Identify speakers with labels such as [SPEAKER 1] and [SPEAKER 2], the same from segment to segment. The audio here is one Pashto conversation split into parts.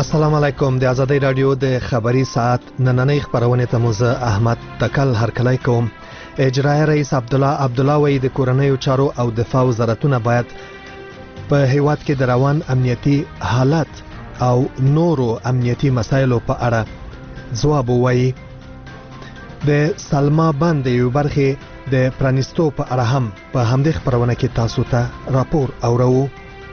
[SPEAKER 1] السلام علیکم. د آزادۍ رادیو د خبري ساعت نننۍ خبرونه ته مو زه احمد تکل هرکلی کوم. اجرایي رئیس عبدالله وی د کورنیو چارو او دفاع وزارتونه باید په هیواد کې د روان امنیتي حالت او نورو امنیتي مسایلو په اړه ځواب ووایي. د سلما بند یو برخه د پرانیستو په اړه هم په همدې خبرونه کې تاسو ته راپور اورو.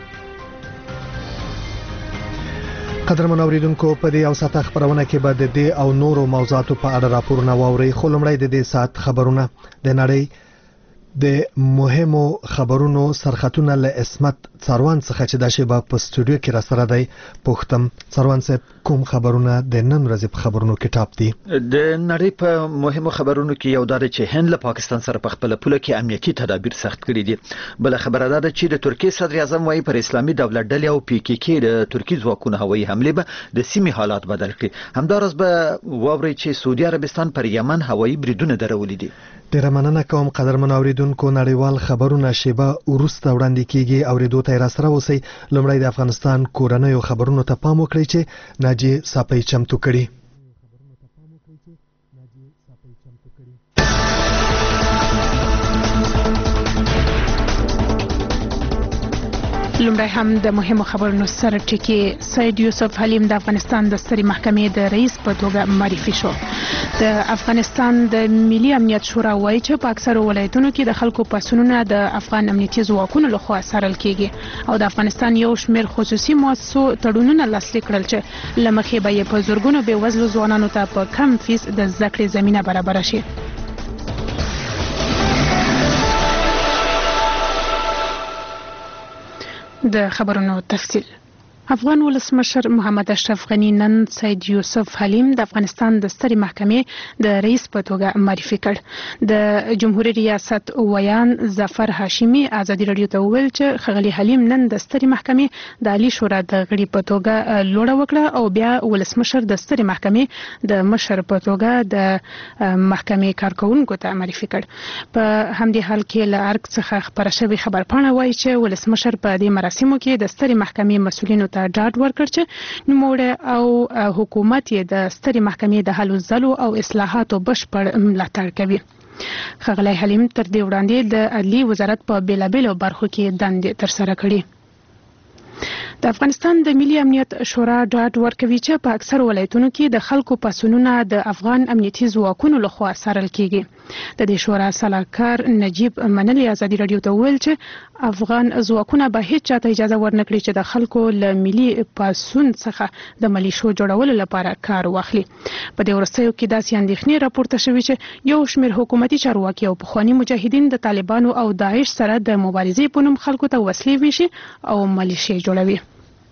[SPEAKER 1] قدرمن اوریدونکو، په دې او ساعت خبرونه کې به د دې او نورو موضوعاتو په اړه راپورونه واورئ. خو لومړی د دې ساعت خبرونه د نړۍ د مهمو خبرونو سرخطونه له اسمت څاروان څخه چې دا شیبه په استودیو کې را سره دی. پوښتم څاروان صاحب، کوم خبرونه د نن ورځې په خبرونو کې ټاپ دي؟
[SPEAKER 2] د نړۍ په مهمو خبرونو کې یو دا چې هند له پاکستان سره په خپل پوله کې امنیتي تدابیر سخت کړي دي. بل خبره ده چې د ترکیه صدر اعظم وايي پر اسلامي دولت ډلې او پی کې کې د ترکیه ځواکونو هوایي حمله به د سیمې حالات بدل کړي. همدارس به ووري چې سعودي عربستان پر یمن هوایي بریدونه درولې دي.
[SPEAKER 1] ډیره مننه کوم قدرمن اوریدونکو. نړیوال خبرونه شیبه وروسته وړاندې کیږي. اوریدو ته را سره اوسئ. لومړی د افغانستان کورنیو خبرونو ته پام وکړئ چې ناجی صاپی چمتو کړي.
[SPEAKER 3] لومړی هم د مهمو خبرونو سره ټکی. سید یوسف حلیم د افغانستان د سترې محکمې د رئیس په توګه معرفي شو. د افغانستان د ملي امنیت شورا وایي چې په اکثرو ولایتونو کې د خلکو پاسونونه د افغان امنیتي ځواکونو لخوا څارل کیږي او د افغانستان یو شمېر خصوصي مؤسسو تړونونه لاسلیک کړل چې له مخې به یې په زرګونو بېوزلو ځوانانو ته په کم فیس د زده کړې زمینه برابره شي. د خبرونو تفصیل. افغان ولسمشر محمد اشرف غنی نن سید یوسف حلیم د افغانستان د سترې محکمې د رئیس په توګه معرفي کړ. د جمهوریت ریاست ویان ظفر هاشمی ازادي رادیو ته وویل چې ښاغلي حلیم نن د سترې محکمې د عالی شورا د غړي په توګه لوړه وکړه او بیا ولسمشر د سترې محکمې د مشر په توګه د محکمې کارکونکو ته معرفي کړ. په همدې حال کې له ارګ څخه خبره شوې خبرپاڼه وایي چې ولسمشر په دې مراسمو کې د سترې محکمې مسؤلینو ته ډاډ ورکړ چې نوموړی او حکومت یې د سترې محکمې د هلو ځلو او اصلاحاتو بشپړ ملاتړ کوي. ښاغلی حلیم تر دې وړاندې د عدلي وزارت په بیلابیلو برخو کې دندې ترسره کړي. د افغانستان د ملي امنیت شورا ډاډ ورکوي چې په اکثر ولایتونو کې د خلکو پاسونونه د افغان امنیتي ځواکونو لخوا څارل کیږي. د دې شورا سلاکار نجیب منلی ازادي رادیو ته وویل چې افغان ځواکونه به هیڅ چاته اجازه ورنکړي چې د خلکو له ملي پاسون څخه د ملیشو جوړولو لپاره کار واخلي. په دې وروستیو کې داسې اندېښنې راپورته شوې چې یو شمېر حکومتي چارواکي او پخواني مجاهدین د طالبانو او داعش سره د مبارزې په نوم خلکو ته وسلې ویشي او ملیشې جوړوي.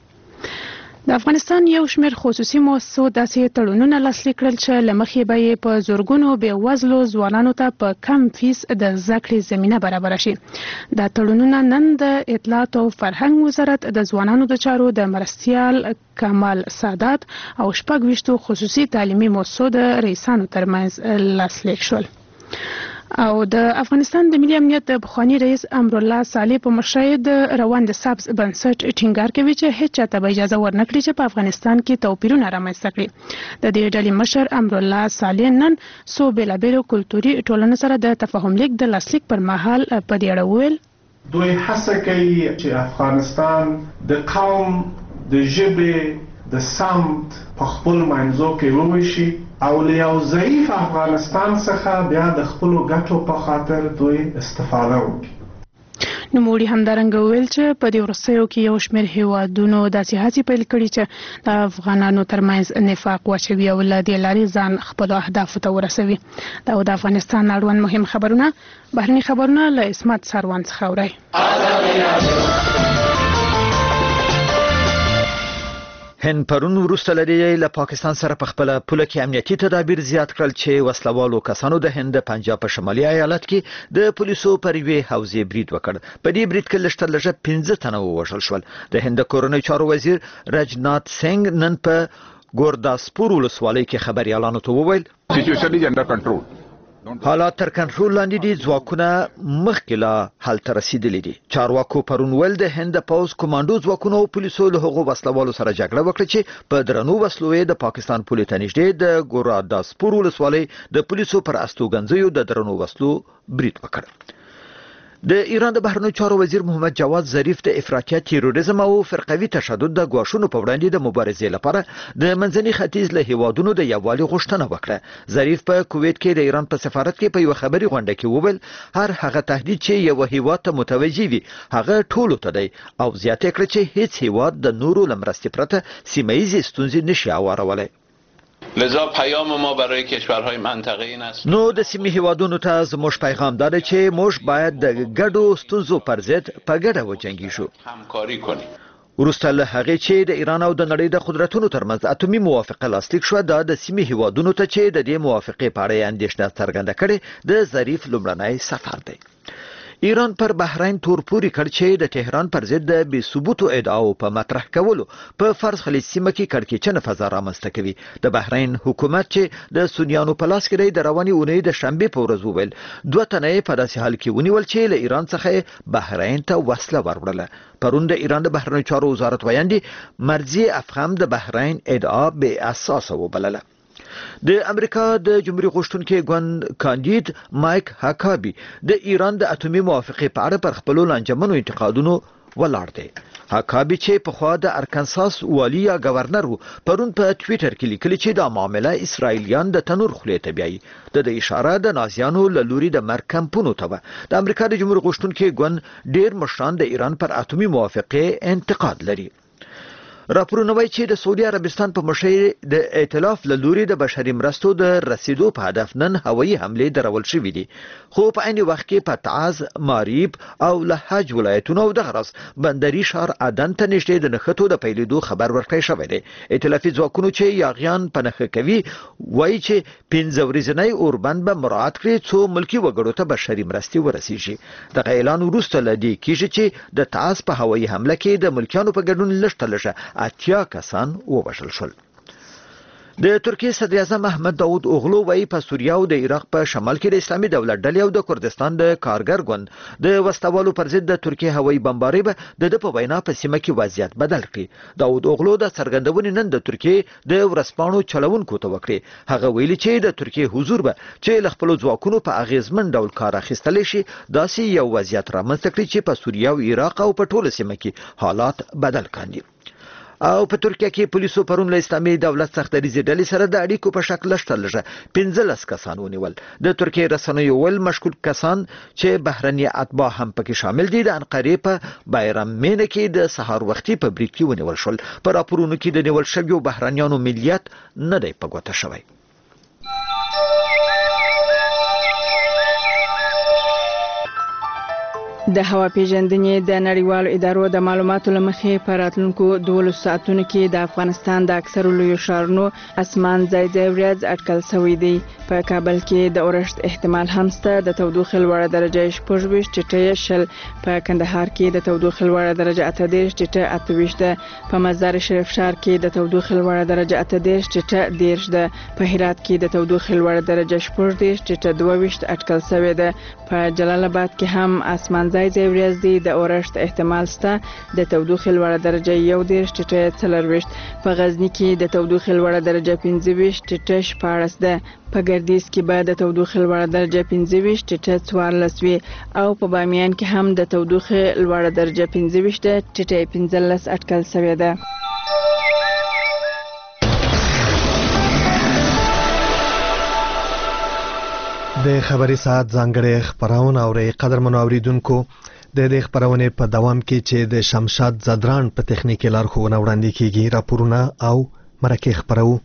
[SPEAKER 3] د افغانستان یو شمېر خصوصي مؤسسو داسې تړونونه لاسلیک کړل چې له مخې به یې په زرګونو بېوزلو ځوانانو ته په کم فیس د زده کړې زمینه برابره شي. دا تړونونه نن د اطلاعات او فرهنګ وزارت د ځوانانو د چارو د مرستیال کمال سادات او 26 خصوصي تعلیمي مؤسسو د رئیسانو ترمنځ لاسلیک شول. او د افغانستان د ملي امنیت د پخوانی رئیس امرالله صالح په مشرۍ د روان د سبز بنسټ ټینګار کوي چې هیڅ چاته به اجازه ورنکړي چې په افغانستان کې توپیرونه رامنځته کړي. د دې ډلې مشر امرالله صالح نن څو بېلابېلو کلتوري ټولنو سره د تفاهم لیک د لاسلیک پر مهال په دې اړه وویل
[SPEAKER 4] دوی هڅه کوي چې افغانستان د قوم د ژبې د سمت په خپل منځو کې وویشي او له یو ضعیف افغانستان څخه بیا د خپلو ګټو په خاطر دوی استفاده وکړي.
[SPEAKER 3] نوموړي همدارنګه وویل چې په دې وروستیو کې یو شمېر هیوادونو داسې هڅې پیل کړي چې د افغانانو ترمنځ نفاق واچوي او له دې لارې ځان خپلو اهدافو ته ورسوي. دا د افغانستان اړوند مهم خبرونه. بهرني خبرونه له اسمت څاروان څخه اورئ.
[SPEAKER 2] هند پرون وروسته لري له پاکستان سره په خپل پوله کې امنیتي تدابیر زیات کړل چې وسلوالو کسانو د هند پنجاب په شمالي ایالت کې د پولیسو پر یوې حوزې برید وکړ. په دې برید کې لږ 15 تنه ووژل شول. د هند کورنۍ چارو وزیر راجنات سنگ نن په ګورداسپور ولسوالۍ کې خبري اعلان وکړ.
[SPEAKER 5] Situation is under control.
[SPEAKER 2] حالات تر کنټرول لاندې دي، ځواکونه مخکې لا حل ته رسیدلي دي. چارواکو پرون ویل د هند پوز کمانډو ځواکونو او پولیسو له هغو وسلوالو سره جګړه وکړه چې په درنو وسلو د پاکستان پولې ته نږدې د ګوراداسپور ولسوالۍ د پولیسو پر استوګنځیو د درنو وسلو برید وکړ. د ایران د بهرنیو چارو وزیر محمد جواد ظریف د افراطیت، تیروریزم او فرقوي تشدد د ګواښونو په وړاندې د مبارزې لپاره د منځني ختیځ له هیوادونو د یووالي غوښتنه وکړه. ظریف په کویت کې د ایران په سفارت کې په یو خبري غونډه کې وویل هر هغه تهدید چې یو هیواد ته متوجه وي هغه ټولو ته دی او زیاته کړ چې هیڅ هیواد د نورو لمرستې پرته سیمه‌ایزې ستونزې نشي اورولی.
[SPEAKER 5] لذا پیام ما برای کشورهای منطقه این است
[SPEAKER 2] نو د سیمې هیوادونو ته زموږ پیغام دا دی چې موږ باید د ګډو ستونزو پر ضد په ګډه وجنګیږو،
[SPEAKER 5] همکاری کنیم.
[SPEAKER 2] وروسته له هغې چې د ایران او د نړۍ د قدرتونو ترمنځ اتومي موافقه لاسلیک شوه، دا د سیمې هیوادونو ته چې د دې موافقې په اړه اندېښنه څرګنده کړې د ظریف لومړنی سفر دی. ایران پر بحرین تورپوري کړ چې د تهران پر ضد د بې ثبوتو ادعاو په مطرح کولو په فرض خلیج سیمه کې کړکېچنه فضا رامنځته کوي. د بحرین حکومت چې د سنیانو په لاس کې دی د روانې اونۍ د شنبې په ورځ وویل 2 تنه په داسې حال کې ونیول چې له ایران څخه بحرین ته وسله وروړله. پرون د ایران د بهرنیو چارو وزارت ویاندې مرضی افخام د بحرین ادعا بې اساسه وبلله. د امریکا د جمهوریت غوښتونکي ګوند کاندید مایک هاکابي د ایران د اتومي موافقې په اړه پر خپلو لانجمنو انتقادونو ولاړ دی. هاکابي چې پخوا د ارکانساس والي یا گورنر و پرون په ټویټر کې لیکلي چې دا معامله اسرائیلیان د تنور خولې ته بیایي. د اشاره د نازیانو له لوري د مرګ کمپونو ته و. د امریکا د جمهوریت غوښتونکي ګوند ډیر مشران د ایران پر اتومي موافقې انتقاد لري. راپورونه وايي چې د سعودي عربستان په مشرۍ د ائتلاف له لوري د بشري مرستو د رسیدو په هدف نن هوایي حملې درول شوې دي، خو په عین وخت کې په تعز، ماریب او لهج ولایتونو او دغه راز بندري شهر عدن ته نږدې د نښتو د پیلېدو خبر ورکړی شوی دی. ائتلافي ځواکونو چې یاغیان په نښه کوي وایي چې 15 ورځنی اوربند به مراعات کړي څو ملکي وګړو ته بشري مرستې ورسیږي. دغه اعلان وروسته له دې کېږي چې د تعز په هوایي حمله کې د ملکیانو په ګډون لږ 80 کسان ووژل شول. د ترکیه صدر اعظم احمد داود اوغلو وايي په سوریه او د عراق په شمال کې د اسلامي دولت ډلې او د کردستان د کارګر ګوند د وسوالو پر ضد د ترکیه هوایي بمبارۍ به د په وینا په سیمه کې وضعیت بدل کړي. داود اوغلو د څرګندونې نن د ترکیه د ورسپاڼو چلوونکو ته وکړي. هغه ویلي چې د ترکیه حضور به چې له خپل ځواکونو په اغیزمن ډول کار اخیستلی شي داسې یو وضعیت رامنځته کړي چې په سوریه او عراق او په ټوله سیمه کې حالات بدل کاندي. او په ترکیه کې پولیسو پرون له اسلامي دولت سختریزې ډلې سره د اړیکو په شکل لږ 15 کسان ونیول. د ترکیه رسنیو ول مشکوک کسان چې بهرني اتباع هم پکې شامل دي د انقرې په بایرامینه کې د سهار وختي په بریټ کې ونیول شول. په راپورونو کې د نیول شویو بهرنیانو ملیت نه دی په ګوته شوی.
[SPEAKER 6] د هوا پیژندنې د نړیوالو ادارو د معلوماتو لمخې په راتلونکو 12 ساعتونو کې د افغانستان د اکثرو لویو ښارونو اسمان ځای ځای ورځ اټکل شوی دی. په کابل کې د اورښت احتمال هم شته. د تودوخې لوړه درجه 26 ټیټه 20. په کندهار کې د تودوخې لوړه درجه 28 ټیټه 28 ده. په مزار شریف ښار کې د تودوخې لوړه درجه 28 ټیټه 10 ده. په هرات کې د تودوخې لوړه درجه 14 ټیټه 22 اټکل شوی ده. په جلال آباد کې هم اسمان ځای ځای ورځ دی. د اورښت احتمال شته. د تودوخې لوړه درجه 11 ټیټه 24. په غزنی کې د تودوخې لوړه درجه 25 ټیټه 14 ده. په ګردیز کې به د تودوخې لوړه درجه 25 ټیټه 14 وي او په بامیان کې هم د تودوخې لوړه درجه 25 ټیټه 15 اټکل شوی ده.
[SPEAKER 1] د خبري ساعت ځانګړي خبرونه اوري قدرمنو اوریدونکو د دې خبرونه په دوام کې چې د شمشاد زدران په تخنیکی لارښوونه وړاندې کیږي راپورونه او مرکه خبرو.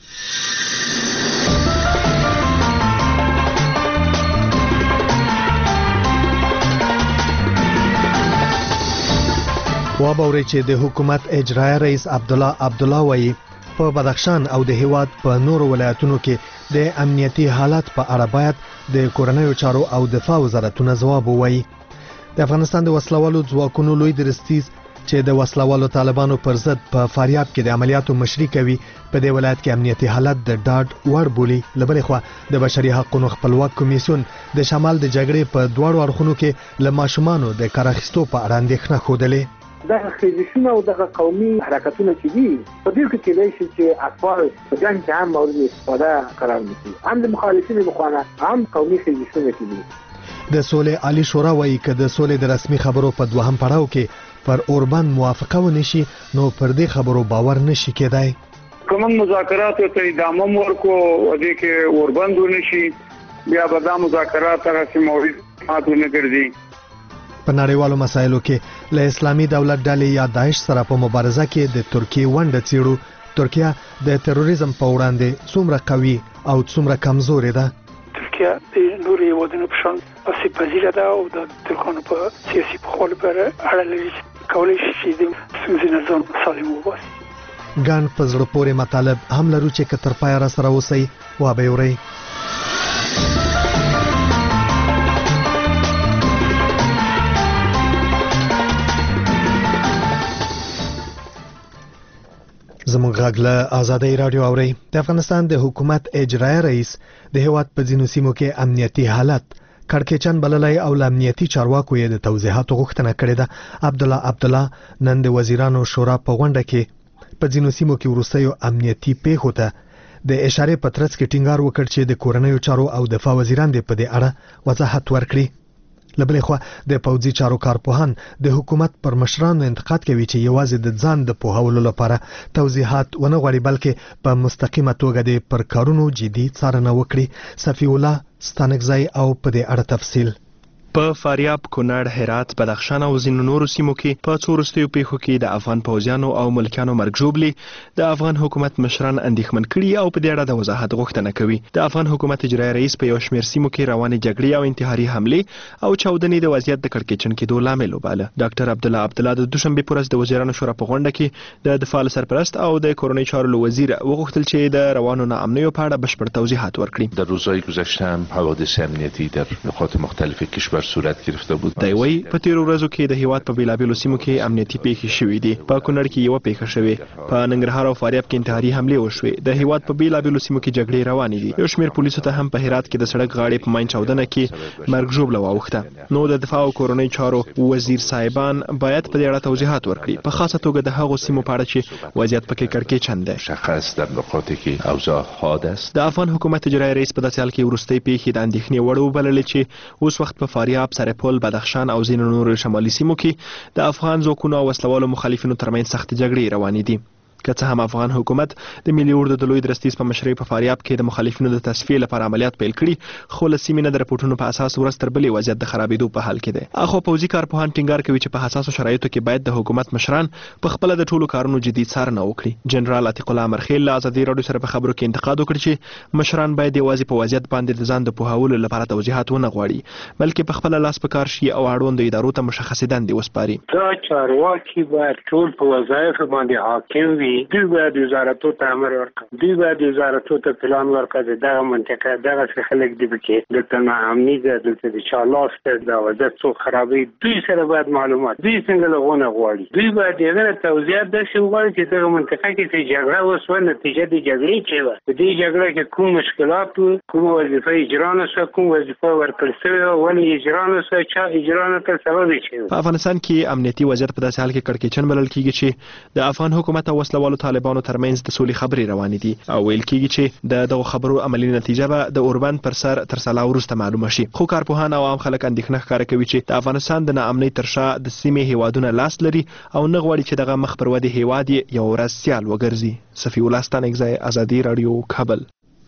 [SPEAKER 1] وابوري چې د حکومت اجرایي رئیس عبدالله وایي په بدخشان او د هیواد په نورو ولایتونو کې د امنیتي حالات په اړه باید د کورنیو چارو او دفاع وزارتونه ځواب ووایي. د افغانستان د وسلوالو ځواکونو لوی درستیز چې د وسلوالو طالبانو پر ضد په فاریاب کې د عملیاتو مشري کوي په دې ولایت کې امنیتي حالت د ډاډ وړ بولي. لبلې خوا د بشري حقوقو خپلواک کمیسیون د شمال د جګړې په دواړو اړخونو کې له ماشومانو د کار اخیستو په اړه اندېښنه ښودلې.
[SPEAKER 7] دغه خېزشونه او دغه قومي حرکتونه چې دي په دې کې کېدای شي چې اطفال په جنګ کې هم مورد استفاده قرار نیسي، هم د مخالفینو لخوا هم قومي خېزشونه کېدي.
[SPEAKER 1] د سولې عالی شورا وایي چې د سولې د رسمي خبرو په دوهم پړاو کې پر اوربند موافقه ونشي نو پر دې خبرو باور نشي کېدای.
[SPEAKER 8] کوم مذاکرات ته ادامه ورکو ودې کې اوربند ونشي بیا به دا مذاکرات هغه مورد ماتونه ګرځي.
[SPEAKER 1] په نړیوالو مسایلو کې له اسلامي دولت ډلې یا داعش سره په مبارزه کې د ترکیې ونډه څیړو. ترکیه د تروریزم په وړاندې څومره قوي او څومره کمزورې ده؟
[SPEAKER 9] ترکیه د نورو هیوادونو په شان آسیب پذیره ده او د ترکانو په سیاسي پخوالي پر اړه لري کولی شي چې د ستونزې نه ځان سالم وباسي.
[SPEAKER 1] ګڼ په زړه پورې مطالب هم لرو چې که تر پایه راسره اوسئ وابه اورئ. زموږ غږ له آزادۍ رادیو اورئ. د افغانستان د حکومت اجرایي رئیس د هیواد په ځینو سیمو کې امنیتي حالت کړکېچن بللی او له امنیتي چارواکو یې د توضیحاتو غوښتنه کړې ده. عبدالله نن د وزیرانو شورا په غونډه کې په ځینو سیمو کې وروستیو امنیتي پیښو ته د اشارې په ترڅ کې ټینګار وکړ چې د کورنیو چارو او دفاع وزیران دې په دې اړه وضاحت ورکړي. لبلې خوا د پوځي چارو کارپوهان د حکومت پر مشرانو انتقاد کوي چې یوازې د ځان د پوهولو لپاره توضیحات ونه غواړي بلکې په مستقیمه توګه د پر کارونو جدي څارنه وکړي. صفی الله ستانکزی او په دې اړه تفصیل.
[SPEAKER 10] په فاریاب، کونړ، هرات، بدخشان او ځینو نورو سیمو کې په څو وروستیو پیښو کې د افغان پوځیانو او ملکیانو مرګ ژوبلې د افغان حکومت مشران اندېښمن کړي او په دې اړه د وضاحت غوښتنه کوي. د افغان حکومت اجرایي رئیس په یو شمېر سیمو کې روانې جګړې او انتحاري حملې او چاودنې د وضعیت د کړکېچن کېدو لامل وباله. ډاکټر عبدالله د دوشنبې په ورځ د وزیرانو شورا په غونډه کې د دفاع سرپرست او د کورنۍ چارو له وزیر وغوښتل چې د روانو ناامنیو په اړه بشپړ توضیحات ورکړي.
[SPEAKER 11] در روزهای گذشته هم حوادث امنیتی در نقاط مختلف کشور صورت گرفته
[SPEAKER 10] دی وی په تیرو ورځو کې د هیواد په بیلابیلو سیمو کې امنیتي پیښې شوې دي. په کونړ کې یو پیښه شوې، په ننګرهار او فاریاب کې انتحاري حملې وشوې. د هیواد په بیلابیلو سیمو کې جګړې روانې دي. یو شمېر پولیسو ته هم په هرات کې د سړک غاړې په ماین چاودنه کې مرګ ژوبله واوښته. نو د دفاع او کورنۍ چارو وزیر صاحبان باید په دې اړه توضیحات ورکړي، په خاصه توګه د هغو سیمو په اړه چې وضعیت پکې کړکېچن دی.
[SPEAKER 11] شخص در نقاطی کې اوضاع حاد است.
[SPEAKER 10] د افغان حکومت اجرایي رئیس په داسې حال کې وروستۍ پیښې د اندېښنې وړ وبللې چې اوس وخت په فاریاب، سرپل، بدخشان او ځینو نورو شمالي سیمو کې د افغان ځواکونو او وسلوالو مخالفینو ترمنځ سخت جګړې روانې دي. که څه هم افغان حکومت د ملي اردو د لوی درستیز په مشرۍ په فاریاب کې د مخالفینو د تصفیې لپاره عملیات پیل کړي، خو له سیمې نه د راپورټونو په اساس ورځ تر بلې وضعیت د خرابېدو په حال کې دی. اخو پوځي کارپوهان ټینګار کوي چې په حساسو شرایطو کې باید د حکومت مشران په خپله د ټولو کارونو جدي څارنه وکړي. جنرال عتیق الله امرخیل له ازادي راډیو سره په خبرو کې انتقاد وکړ چې مشران باید یوازې په وضعیت باندې د ځان د پوهولو لپاره توضیحات ونه غواړي، بلکې په خپله لاس په کار شي او اړوندو ادارو ته مشخصې دندې وسپاري.
[SPEAKER 8] دا چارواکي باید ټول په وظایفو باندې حاکم وي. دوی باید وزارتو ته امر ورکړي، دوی باید وزارتو ته پلان ورکړي. دغه منطقه دغه خلک دی پکې دلته ناامني ده، دلته د چا لاس ته دا وضعیت څو خرابوي. دوی سره باید معلومات، دوی څنګه لغونه غواړي. دوی باید یې توضیحات داسې وغواړي چې دغه منطقه کې چې جګړه وسوه، نتیجه د جګړې چې وه، په دې جګړه کې کوم مشکلات وو، کوم وظیفه اجرا نه شوه، کوم وظیفه ورکړل شوې وه، ولې اجرا نه شوه، چا اجرا نه کړ، سبب یې څه و.
[SPEAKER 10] په افغانستان کې امنیتي وضعیت په داسې حال کې کړکېچن بلل کېږي چې د افغان حکومت او وسلوالو طالبانو ترمنځ د سولې خبرې روانې دي او ویل کېږي چې د دغو خبرو عملي نتیجه به د اوربند پر سر تر سلا وروسته معلومه شي. خو کارپوهان او عام خلک اندېښنه ښکاره کوي چې د افغانستان د ناامنۍ تر شا د سیمې هیوادونه لاس لري او نه غواړي چې دغه مخ پر ودې هیواد یې یو ورځ سیال وګرځي. صفی الله ستانکزی، ازادي راډیو، کابل.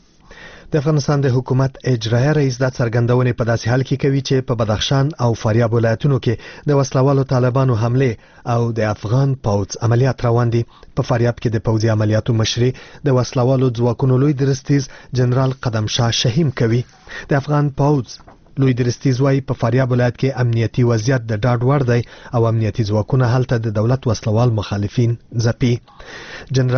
[SPEAKER 1] د افغانستان د حکومت اجرایي رئیس د څرګندونې په داسې حال کې کوي چې په بدخشان او فاریاب ولایتونو کې د وسلوالو طالبانو حمله او د افغان پوځ عملیات روان دي. په فاریاب کې د پوځي عملیاتو مشري د وسلوالو ځواکونو لوی درستیز جنرال قدم شاه شهیم کوي. د افغان پوځ لوی درستیز وايي په فاریاب ولایت کې امنیتي وضعیت د ډاډ وړ دی او امنیتي ځواکونه هلته د دولت وسلوال مخالفین ځپي. جنرال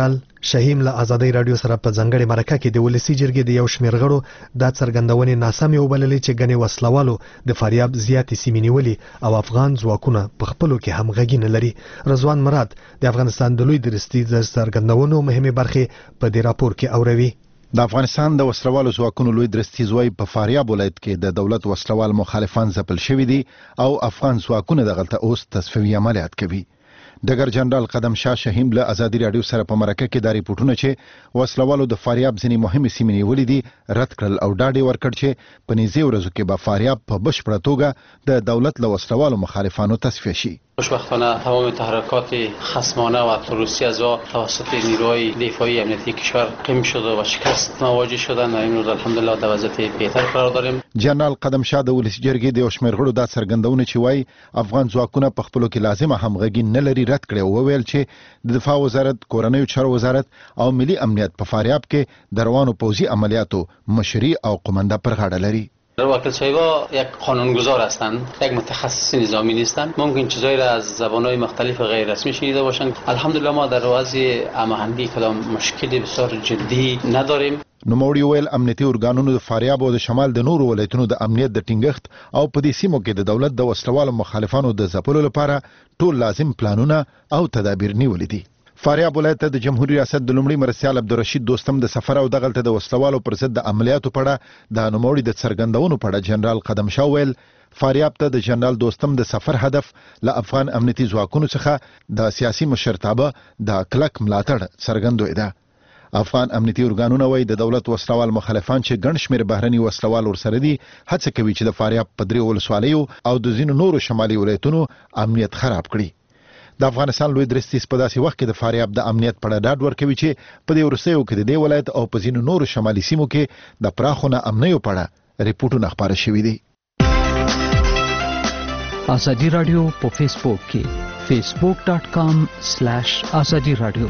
[SPEAKER 1] شهیم له ازادي رادیو سره په ځنګړې مرکه کې د ولسی جرګې د یو شمېر غړو د څرګندونې ناسمې وبللې چې ګنې وسلوالو د فاریاب زیاتې سیمې نیولې او افغان ځواکونه په خپلو کې همغږي نه لري. رضوان مراد د افغانستان د لوی درستي د څرګندونو مهمه برخه په دې راپور کې اوروي.
[SPEAKER 12] د افغانستان د وسلوالو ځواکونو لوی درستي زوی په فاریاب ولایت کې د دولت وسلوال مخالفان ځپل شوی دي او افغان ځواکونه دغلته اوس تصفیوي عملیات کوي. ډګر جنرال قدم شاه شهیم له ازادي رادیو سره په مرکه کې د ریپورتونو چې وسلوالو د فاریاب ځینې مهمې سیمې نیولې دي رد کړل او ډاډ ورکړ چې په نږدې ورځو کې به فاریاب په بشپړه توګه د دولت له وسلوالو مخالفانو تصفیه شي.
[SPEAKER 5] خوشبختانه تمام تحرکات خصمانه و تروریستی از توسط نیروهای دفاعی امنیتی کشور قیم شده و شکست مواجه شدن و امروز الحمدلله در وضعیت بهتر قرار داریم.
[SPEAKER 12] جنرال قدم شاه د ولسی جرګې د شمیر غړو د څرګندونه چې وای افغان ځواکونه په خپلو کې لازمه همغږي نه لري رد کړي او ویل چې د دفاع وزارت، کورنیو چارو وزارت او ملي امنیت په فاریاب کې د روانو پوځي عملیاتو مشري او قومنده پر غاړه لري.
[SPEAKER 5] وکیل صاحبا یک قانونگذار هستند، یک متخصص نظامی نیستند. ممکن چیزایی را از زبان‌های مختلف غیر رسمی شنیده باشند. الحمدلله ما در وضع هماهنگی کدام مشکلی بسیار جدی نداریم.
[SPEAKER 12] نوموړي ویل امنیتي ارګانونو د فاریاب او د شمال د نورو ولایتونو د امنیت د ټینګښت او په دې سیمو کې د دولت د وسلوالو مخالفانو د ځپلو لپاره ټول لازم پلانونه او تدابیر نیولې دي. فاریاب ولایت د جمهوریت ریاست د لومړي مرستیال عبدالرشید دوستم د سفر او دغلته د وسلوالو پر ضد د عملیاتو په اړه د نوموړي د څرګندونو په اړه جنرال قدم شاه ویل فاریاب ته د جنرال دوستم د سفر هدف له افغان امنیتي ځواکونو څخه د سیاسي مشرتابه د کلک ملاتړ څرګندوي ده. افغان امنیتي ارګانونه وایي د دولت وسلوال مخالفان چې ګڼ شمېر بهرني وسلوال ورسره دي هڅه کوي چې د فاریاب په درې ولسوالیو او د ځینو نورو شمالي ولایتونو امنیت خراب کړي. د افغانستان لوی درستي په داسې وخت کې د فاریاب د امنیت په اړه ډاډ ورکوي چې په دې وروستیو کې د دې ولایت او په ځینو نورو شمالي سیمو کې د پراخو ناامنیو په اړه ریپورتونه خپاره شوي دي.
[SPEAKER 13] ازادي رادیو په فیسبوک کې facebook.com/azadi radio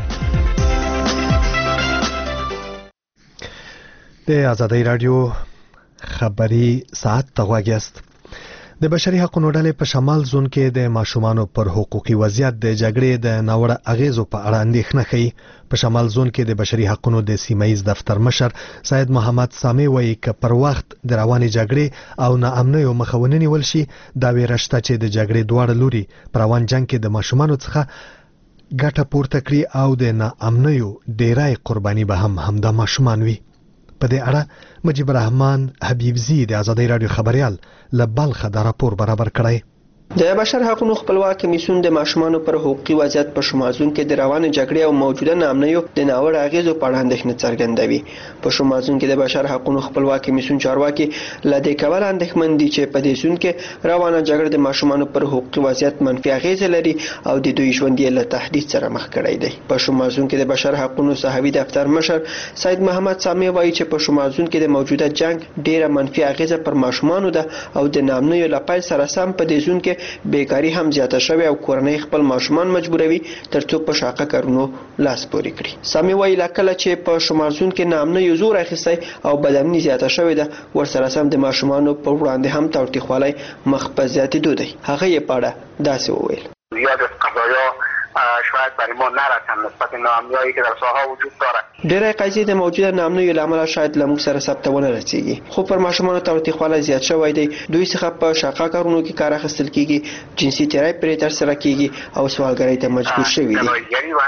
[SPEAKER 1] د ازادي رادیو خبري ساعت تغواګست. د بشري حقوقو ډلې په شمال زون کې د ماشومانو پر حقوقي وضعیت د جګړې د ناوړه اغیزو په اړه اندېښنه ښیي. په شمال زون کې د بشري حقوقو د سیمایي دفتر مشر سید محمد سامي وایي چې پر وخت د روانې جګړې او ناامنیو مخاونې نیول شي دا ویرشته چې د جګړې دواړه لوري پر روان جنگ کې د ماشومانو څخه ګټه پورته کړي او د ناامنیو ډیرای قرباني به همدا ماشومان وي. په دې اړه مجيب الرحمن حبیبزی د ازادي رادیو خبريال له بلخ د راپور برابر کړی.
[SPEAKER 14] د بشر حقوقو خپلواک کمیسیون د ماشومانو پر حقوقي وضعیت په شمالزون کې د روانه جګړې او موجوده ناامنیو د ناوړه اغیزو په اړه اندېښنه څرګندوي. په شمالزون کې د بشر حقوقو خپلواک کمیسیون چارواکي لدې کول اندېښمن دي چې په دې زون کې روانه جګړه د ماشومانو پر حقوقي وضعیت منفي اغیز لري او د دوی ژوند یې له تهدید سره مخ کړی دی. په شمالزون کې د بشر حقوقو صحوي دفتر مشر سید محمد سامي وایي چې په شمالزون کې د موجوده جنگ ډیره منفي اغیزه پر ماشومانو ده او د ناامنیو لپاره سره سم په دې زون کې بیکاری هم زیاته شوی او کورنۍ خپل ماشومان مجبوروي ترڅو په شاقه کارونو لاس پورې کړي. سامي وایي لکه چې په شمالزون کې ناامنیو زور اخیستی او بدامني زیاته شوې ده ورسره سم د ماشومانو پر وړاندې هم تاوتریخوالی مخ په زیاتېدو دی. هغه یې په اړه داسې وویل:
[SPEAKER 15] زیاد از قضایا شاید برای ما نرسن نسبت ناامنیایی که در ساحه وجود داره.
[SPEAKER 14] ډېرې قضیې د موجوده ناامنیو له امله شاید له موږ سره ثبت ونه رسیږي خو پر ماشومانو تاوتریخوالی زیات شوی دی. دوی څخه په شاقه کارونو کې کار اخیستل کیږي، جنسي تیری پرې ترسره کیږي او سوالګرۍ ته مجبور شوي دي.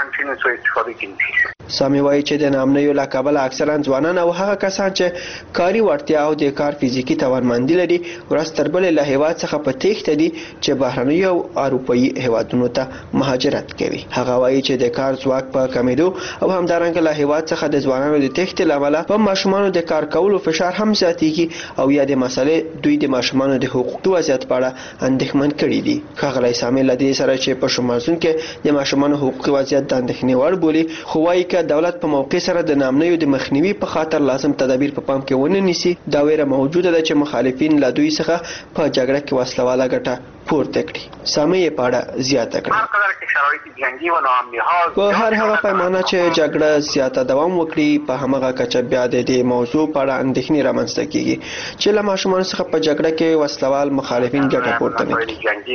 [SPEAKER 14] سامي وایي چې د ناامنیو له کبله اکثرا ځوانان او هغه کسان چې کاري وړتیا او د کار فزیکي توانمندي لري ورځ تر بلې له هیواد څخه په تېښته دي چې بهرنیو او اروپایي هیوادونو ته مهاجرت کوي. هغه وایي چې د کار ځواک په کمیدو او همدارنګه له هیواد څخه د ځوانانو د تېښتې له امله په ماشومانو د کار کولو فشار هم زیاتېږي او یا د مسلې دوی د ماشومانو د حقوقي وضعیت په اړه اندېښمن کړي دي. ښاغلی سامي له دې سره چې په شمالزون کې د ماشومانو حقوقي وضعیت د اندېښنې وړ بولي خو وایي که دولت په موقع سره د ناامنیو د مخنیوي په خاطر لازم تدابیر په پام کې ونه نیسي دا ویره موجوده ده چې مخالفین له دوی څخه په جګړه کې وسله واله ګټه پورته کړي. سامي یې پاړه زیاته کړه. په هر هغه پیمانه چې جګړه زیاته دوام وکړي په همغه کچه بیا د دې موضوع په اړه اندېښنې رامنځته کیږي چې له ماشومان څخه په جګړه کې وسلوال مخالفین ګټه پورته کوي.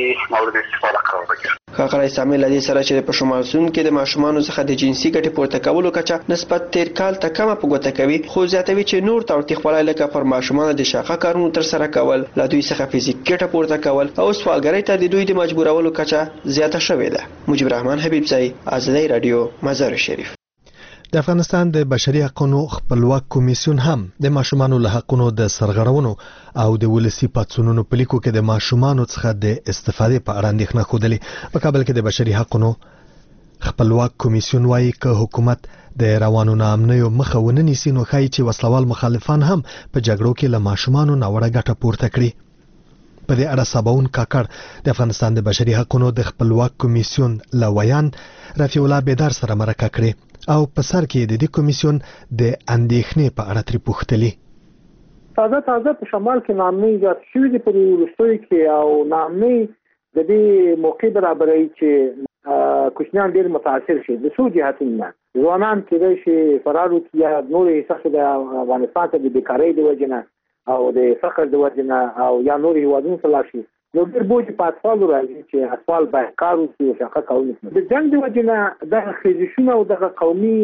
[SPEAKER 14] ښاغلی سامي له دې سره چې په شمالسون کې د ماشومانو څخه د جنسي ګټې پورته کولو کچه نسبت تیر کال ته کمه په ګوته کوي، خو زیاتوي چې نور تاوتریخوالی لکه پر ماشومانو د شاقه کارونو ترسره کول، له دوی څخه فزیک ګټه پورته کول او سوالګرۍ ته د دوی د مجبورولو کچه زیاته شوې ده. مجيب الرحمن حبیبزی، آزادی رادیو، مزار شریف.
[SPEAKER 1] د افغانستان د بشري حقوقو خپلواک کمیسیون هم د ماشومانو له حقوقو د سرغړونو او د ولسی پاتسونونو په لیکو کې د ماشومانو څخه د استفادې په اړه اندېښنه خوده. په کابل کې د بشري حقوقو خپلواک کمیسیون وايي چې حکومت د روانو نامنیو مخه ونه نیسي نو ښایي چې وسلوال مخالفان هم په جګړو کې له ماشومانو ناوړه ګټه پورته کړي. په دې اړه سباون کاکړ د افغانستان د بشري حقوقو د خپلواک کمیسیون لویان رفیع الله بیدار سره مرکه کړې او په سر کې د دې کمیسیون د اندېښنې په اړه ترې پوښتلې.
[SPEAKER 7] تازه په شمال کې نامنۍ ایجاد شوې دي په وروستیو کې او نامنۍ د دې موقع برابروي چې کوچنیان ډېر متاثر شي د څو جهاتونو نه. ځوانان کېدای شي فرار وکړي یا نور احساس د افغانستان ته د بیکارۍ د وجې نه او د فقر د وجې نه او یا نور هیوادونو ته لاړ شي. نو ډېر بوج په اطفالو راځي چې اطفال باید کار وکړي او شاقه کار وکړي. د جنګ د وجې نه دغه خیزشونه او دغه قومي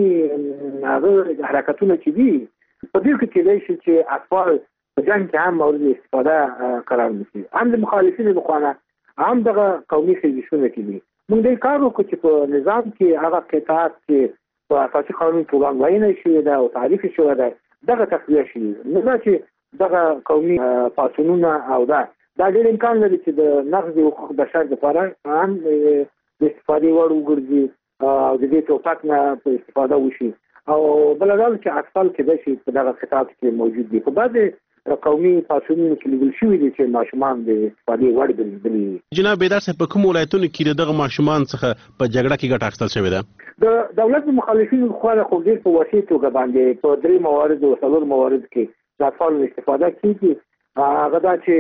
[SPEAKER 7] حرکتونه چې دي په دې کې کېدای شي چې اطفال په جنګ کې هم مورد استفاده قرار نیسي. هم د مخالفینو لخوا نه هم دغه قومي خیزشونه کې دي. موږ دې کار وکړو چې په نظام کې هغه قطعات چې په اساسي قانون کې وړاندوینه شوې ده او تعریف شوې ده دغه تقویه شي. نو دا چې دغه قومي پاڅونونه او دا ډېر امکان لري چې د نقض حقوق بشر لپاره هم د استفادې وړ وګرځي او د دې توپک نه په استفاده وشي. او بل دا چې اطفال کېدای شي په دغه قطعات کې موجود دي. په بعضې قومي پاڅونونو کې لیدل شوي دي چې ماشومان د استفادې وړ ګرځېدلي.
[SPEAKER 16] جناب بیدار صاحب، په کومو ولایتونو کې دغه ماشومان څخه په جګړه کې ګټه اخیستل شوې ده؟
[SPEAKER 7] د دولت د مخالفینو لخوا خو ډېر په وسیع توګه باندې په 3 موارد او 4 موارد کې د اطفالو استفاده کېږي. هغه دا چې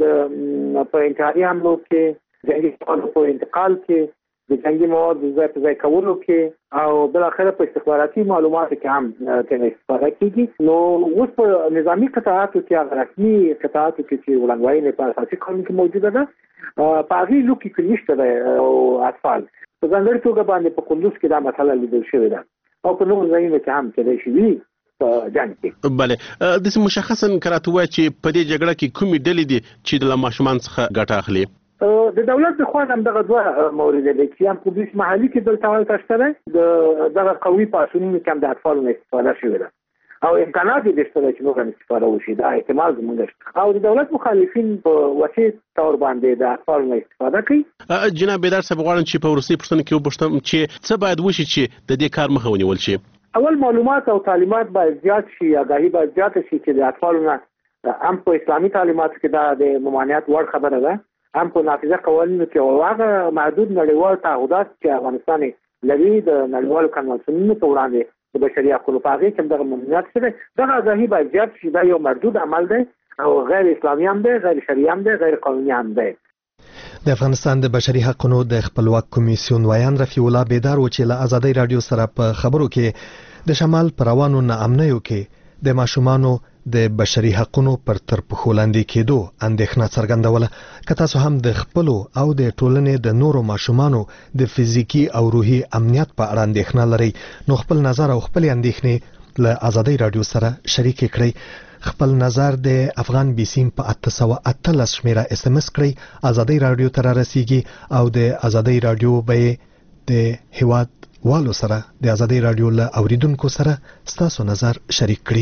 [SPEAKER 7] په انتحاري حملو کې، جنګي موادو په انتقال کې، د جنګي موادو ځای په ځای کولو کې او بالاخره په استخباراتي معلوماتو کې هم ترې استفاده کېږي. نو اوس په نظامي قطعاتو کې هغه رسمي قطعاتو کې چې وړاندوینې په اساسي قانون کې موجوده ده په هغې لو کې نشته ده او اطفال په ځانګړې توګه باندې په کندوز کې دا مسله لیدل شوې ده او په نورو ځایونو کې هم کېدای شي وي.
[SPEAKER 16] بله، د مشخصا کراته وای چې په دې جګړه کې کومې ډلې دي چې د ماشومان څخه ګټه اخلي؟
[SPEAKER 7] د دولت د خوا هم دغه دوه مورد دي چې هم پولیس محلي کې دلته تاسو ته دغه قوي پاسونو کې هم د اطفالو استفاده شوې ده او امکانات دي چې نور هم استفاده وشي. دا احتمال زموږ او د دولت مخالفین په وسیع تور باندې د اطفالو استفاده کوي.
[SPEAKER 16] جناب بیدار صاحب، غواړم چې په وروستۍ پوښتنه کې وپوښتم چې څه باید وشي چې د دې کار مخه ونیول شي؟
[SPEAKER 7] اول معلومات او تعلیمات باید زیات شي، آگاهی باید زیات شي چې د اطفالو نه هم په اسلامي تعلیماتو کې دا د ممانعت وړ خبره ده، هم په نافذه قوانینو کې او هغه محدود نړیوال تعهدات چې افغانستان لري د نړیوالو کنوانسیونونو په وړاندې د بشري حقوقو په هغې کې دغه ممانعت شته. دغه آگاهي باید زیات شي. دا یو مردود عمل دی او غیر اسلامي هم دی، غیر شرعي هم دی، غیر قانوني هم دی.
[SPEAKER 1] د افغانستان د بشري حقوقو د خپلواک کمیسیون ویان رفیع الله بیدار و چې له آزادۍ رادیو سره په خبرو کې د شمال پر روانو ناامنیو کې د ماشومانو د بشري حقوقو پر تر پښو لاندې کېدو اندېښنه څرګندوله. که تاسو هم د خپلو او د ټولنې د نورو ماشومانو د فزیکی او روحي امنیت په اړه اندېښنه لرئ نو خپل نظر او خپل اندېښنې له آزادۍ رادیو سره شریک کړئ. خپل نظر د افغان بیسیم په 813 شمیره SMS کړئ. آزادۍ رادیو ته رسیږي او د آزادۍ رادیو به د هیواد والو سره د آزادۍ رادیو له اوریدونکو سره ستاسو نظر شریک کړئ.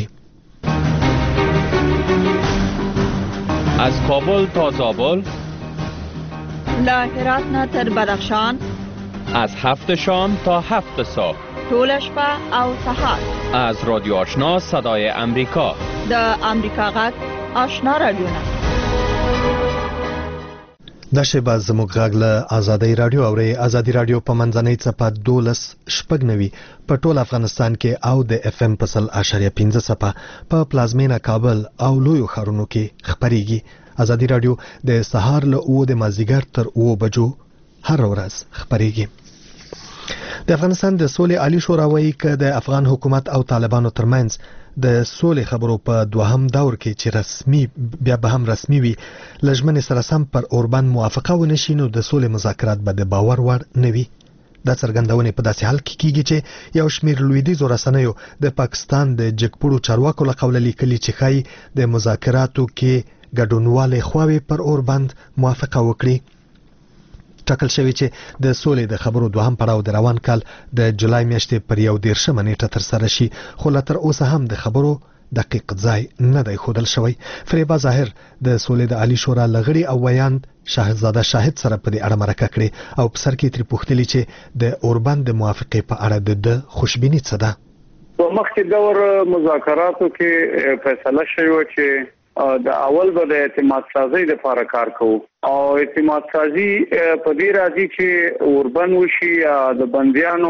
[SPEAKER 17] از کابل تا زابل،
[SPEAKER 18] له هرات نه تر بدخشان،
[SPEAKER 17] از 7 شام تا 7 صبح،
[SPEAKER 18] ټول شپه او سهار،
[SPEAKER 17] از رادیو آشنا صدای امریکا،
[SPEAKER 18] د امریکا غږ آشنا رادیو نه.
[SPEAKER 1] دا شیبه زموږ غږ له آزادۍ رادیو اوري. آزادۍ رادیو په منځنۍ څپه 12.9 په ټول افغانستان کې او د FM په 100.5 څپه په پلازمینه کابل او لویو ښارونو کې خبريږي. ازادي رادیو د سهار له 9 د مازیګر تر 9 بجو هر ورځ خبريږي. د افغانستان د سولې عالی شورا وایي چې د افغان حکومت او طالبانو ترمنځ د سولې خبرو په دوهم دور کې چې رسمي بیا به هم رسمي وي لجمن سره سم پر اوربند موافقه ونشي نو د سولې مذاکرات به د باور وړ نه وي. دا څرګندونه په داسې حال کې کیږي چې یو شمېر لویدیځو رسنیو د پاکستان د جګپړو چارواکو له قوله لیکلي چې ښایي د مذاکراتو کې ګډونوالې خواوې پر اوربند موافقه وکړي. ټاکل شوی چې د سولې د خبرو دوهم پړاو د روان کال د جولای میاشتې پر 11 نیټه تر سره شي، خو لا تر اوسه هم د خبرو دقیق ځای نه دی ښودل شوی. فریبا ظاهر د سولې د عالی شورا لغړي او ویاند شاهزاده شاهد سره په دې اړه مرکه کړې او په سر کې تر پوښتلې چې د اوربند د موافقې په اړه د خوشبینی څه ده.
[SPEAKER 19] په مخکې دور مذاکراتو کې فیصله شوی چې د اول به د اعتماد سازي لپاره کار کوو او اعتماد سازي په دې راځي چې اوربند وشي د بنديانو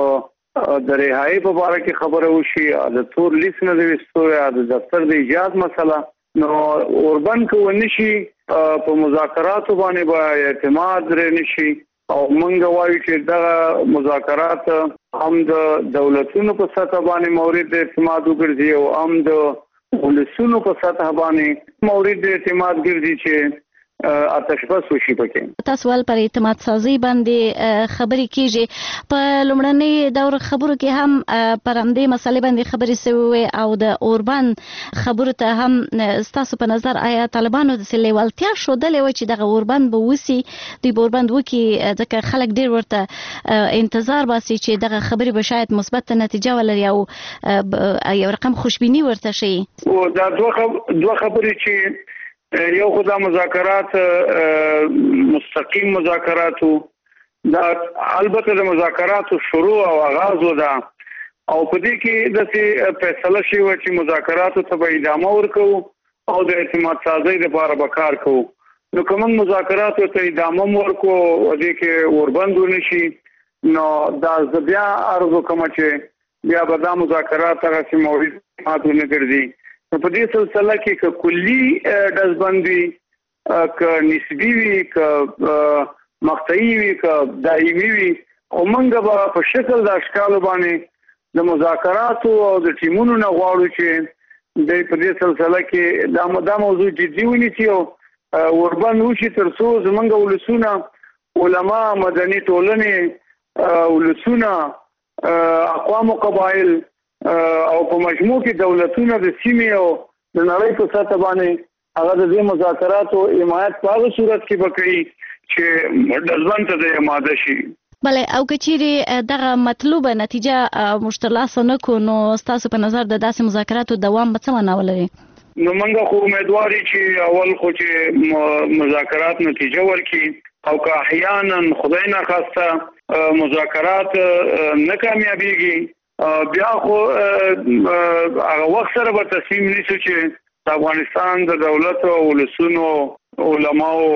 [SPEAKER 19] د رهایی په اړه کې خبره وشي، د تور لیست نه د وستو یا د دفتر د ایجاد مسله نو اوربند کو نشي په مذاکراتو باندې به اعتماد لري نشي او موږ وایو چې دا مذاکرات هم د دولتونو په سطح باندې مورد اعتماد وګرځي او هم د ولسونو په سطح باندې مورد اعتماد ګرځي چې آتشبس وشي پکې.
[SPEAKER 20] تاسو ول پر اعتماد سازي باندې خبرې کیږي، په لومړنۍ دور خبرو کې هم پر همدې مسلې باندې خبرې شوې او د اوربند خبرو ته هم تاسو په نظر آیا طالبانو د سلیوالتیا شودلې و چې دغه اوربند به وسی د اوربند وکي ځکه خلک ډیر ورته انتظار باسي چې دغه خبرې به شاید مثبت نتیجه ولري او یو رقم خوشبینی ورته شي.
[SPEAKER 19] او دا دوه خبرې چې یو خدا مذاکرات مستقیم مذاکراتو دا البته د مذاکراتو شروع او آغاز ودا او په دې کې د فیصله شوی چې مذاکراتو ته به ادامه ورکو او د اعتماد سازي لپاره به کار کوو. نو کوم مذاکراتو ته ادامه ورکو او دې کې اوربند ونشي نو دا بیا ارزو کوم چې بیا به دا مذاکرات هغه مورد ماته نه ګرځي. په دې سلسله کې ک کلی دزبندي ک نسبی وی ک مقطعی وی ک دایمي وی او موږ به په شکل د اشکال باندې د مذاکراتو او د ټیمونو نه غواړو چې د په دې سلسله کې دا موضوع جدي ونیسي او اوربند وشي تر څو زمونږ ولسونه علما مدني ټولنې ولسونه اقوام او قبایل او په مجموع کې دولتونه د سیمې او د نړۍ په سطح باندې هغه د دې مذاکراتو حمایت په هغه صورت کې وکړي چې د ځوان ته د ماده شي.
[SPEAKER 20] بله او کچېرې دغه مطلوبه نتیجه مشترلاسه نه کو نو تاسو په نظر د داسې مذاکراتو دوام به څه معنا ولري؟
[SPEAKER 19] نو موږ خو امیدواري چې اول خو چې مذاکرات نتیجه ورکړي او که احیانا خدای ناخواسته مذاکرات نه کامیابیږي بیا خو هغه وخت سره به تصمیم نیسو چې د افغانستان د دولت او ولسونو علماو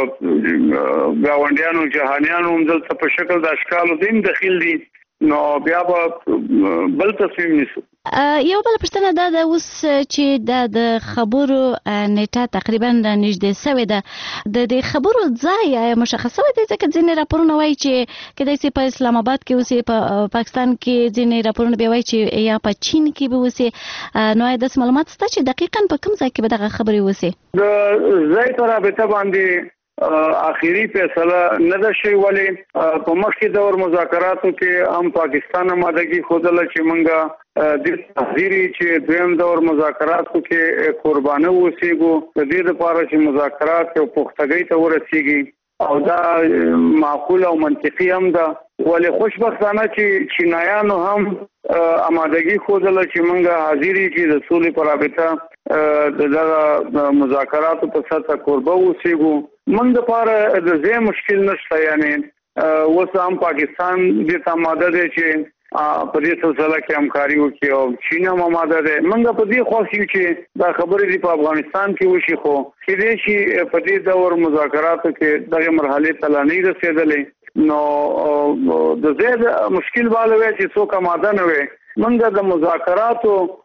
[SPEAKER 19] گاونډیانو جهانیانو هم دلته په شکل د اشکالو دین دخیل دي نو بیا به بل تصمیم نیسو.
[SPEAKER 20] یو بل پښتنه دا د اوس چې د خبرو نیټه تقریبا نږدې شوې ده د خبرو ځای مشخصه وي ځکه ځینې راپورونه وایي چې کله چې په اسلام آباد کې اوسې په پاکستان کې ځینې راپورونه به وایي چې یا په چین کې به اوسې نو د معلومات ست چې دقیقاً په کوم ځای کې به دغه خبرې وسي
[SPEAKER 19] د ځای تر رابطه باندې اخیری فیصله نه ده شوی ولې په مخکې دور مذاکراتو کې هم پاکستان آمادګي خوده چې مونږه د تحذيري چې دویم دور مذاکراتو کې قربانه وسیګو د دې لپاره چې مذاکرات او پختګۍ ته ورسیږي او دا معقول او منطقي هم ده ولې خوشبختانه چې چینایانو هم آمادګي خوده چې مونږه حاضرې چې د سولې پر رابطه د مذاکراتو په سطح قربه وسیګو موږ لپاره د ځای مشکل نشته یعنی وسام پاکستان د آماده دي چې په دې سلسله کې همکاري وکړي او چین هم آماده ده موږ په دې خوښیو چې دا خبرې په افغانستان کې وشي خو چې دې شي په دې دور مذاکراتو کې دغه مرحله ته نه رسیدلې نو د ځای مشکل والے چې څوک آماده نه وي موږ د مذاکراتو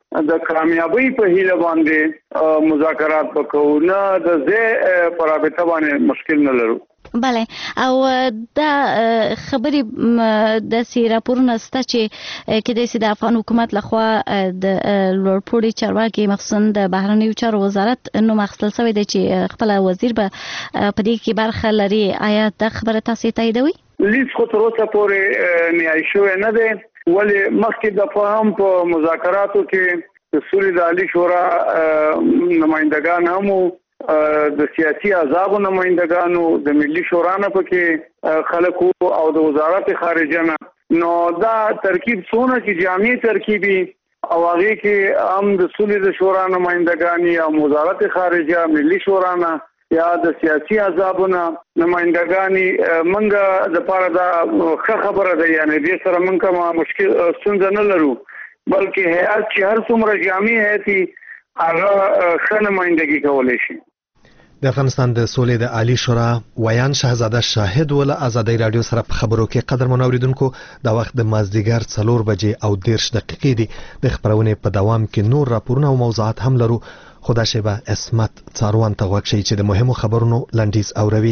[SPEAKER 19] د کامیابی په هیله باندې مذاکرات وکړو، نه د ځای پر رابطه باندې مشکل نه لرو.
[SPEAKER 20] بله، او دا خبرې د سی راپورونه سته چې کېدای شي د افغان حکومت لخوا د لوړپوړي چارواکي مخصوصا د بهرنیو چارو وزارت نوم اخیستل شوی دی چې خپل وزیر به په دې کې برخه لري. آیا دا خبره تاسو تاییدوي؟
[SPEAKER 19] لیست خو تر اوسه پورې نیای شوی نه دی، ولې مخکې د فهم په مذاکراتو کې د سولې د عالی شورا نمائندگان هم د سیاسي احزابو نمائندگانو د ملي شورا نه پکې خلکو او د وزارت خارجه نه، نو دا ترکیب څونه چې جامع ترکیبي او هغه کې هم د سولې د شورا نمائندگان یا وزارت خارجه ملي شورا نه یا د سیاسي احزابو نمائندگان منګه د پاره دا ښه خبره ده، یعنی دې سره منګه ما مشکل ستونزه نه لرو، بلکې هیات چې هر څومره جامع هيتي هغه ښه نمائندګي کولای شي.
[SPEAKER 1] د افغانستان د سولې د عالی شورا ویان شهزاده شاهد ول ازادي رادیو سره په خبرو کې قدر منوریدونکو د وخت د مازدیګر 4 بجې او 10 دقیقې دي. د خبرونه په دوام کې نور راپورونه او موضوعات هم لرو. خدا شیبه اسمت څاروان ته وښیي چې د مهمو خبرونو لنډیز اوروي.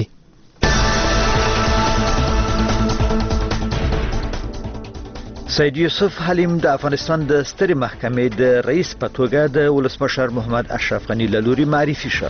[SPEAKER 2] سید یوسف حلیم د افغانستان د سترې محکمې د رئیس په توګه د ولسمشر محمد اشرف غنی له لوري معرفي شو.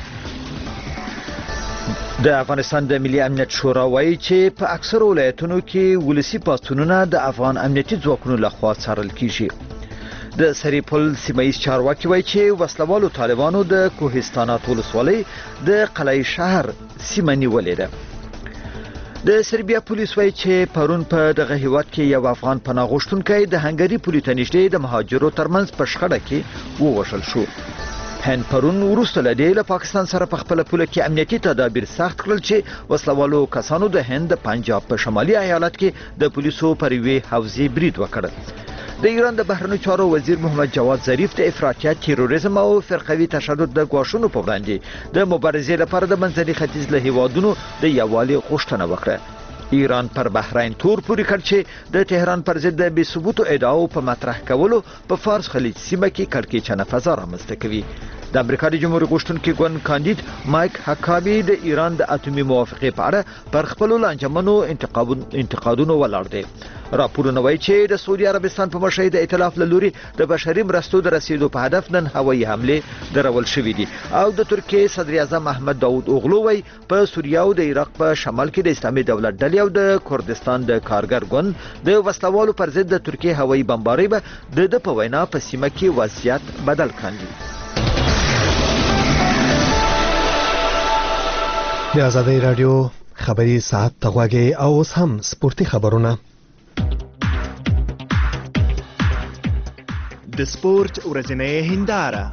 [SPEAKER 2] د افغانستان د ملي امنیت شورا وایي چې په اکثر ولایتونو کې ولسی پاڅونونه د افغان امنیتي ځواکونو لخوا څارل کیږي. د سریپل سیمایي چارواکي وایي چې وسلوالو طالبانو د کوهستانات ولسوالۍ د قلعه شهر سیمه نیولې ده. د سربیا پولیس وایي چې پرون په دغه هیواد کې یو افغان پناه غوښتونکی د هنګري پولې ته نږدې د مهاجرو ترمنځ په شخړه کې ووژل شو. هند پرون وروسته له دې له پاکستان سره په خپل پوله کې امنیتي تدابیر سخت کړل چې وسلوالو کسانو د هند د پنجاب په شمالي ایالت کې د پولیسو پر یوې حوزې برید وکړ. د ایران د بهرنیو چارو وزیر محمد جواد ظریف د افراطیت، تیروریزم او فرقوي تشدد د ګواښونو په وړاندې د مبارزې لپاره د منځني ختیځ له هیوادونو د یووالي غوښتنه وکړه. ایران پر بحرین تور پوري کړ چې د تهران پر ضد د بې ثبوتو ادعاو په مطرح کولو په فارس خلیج سیمه کې کړکېچنه فضا رامنځته کوي. د امریکا د جمهوریت غوښتونکي ګوند کاندید مایک حکابي د ایران د اتومي موافقې په اړه پر خپلو لانجمنو انتقادونو ولاړ دی. راپورونه وایي چې د سعودي عربستان په مشرۍ د ائتلاف له لوري د بشري مرستو د رسیدو په هدف نن هوایي حملې درول شوې دي او د ترکیې صدر اعظم احمد داود اوغلو وایي په سوریه او د عراق په شمال کې د اسلامي دولت ډلې او د کردستان د کارګر ګوند د وسلوالو پر ضد د ترکیې هوایي بمبارۍ به د په وینا په سیمه کې وضعیت بدل کړي.
[SPEAKER 1] د ازادي رادیو خبري ساعت تغواګي او اوس هم سپورتي خبرونه.
[SPEAKER 21] د سپورت ورځنۍ هنداره.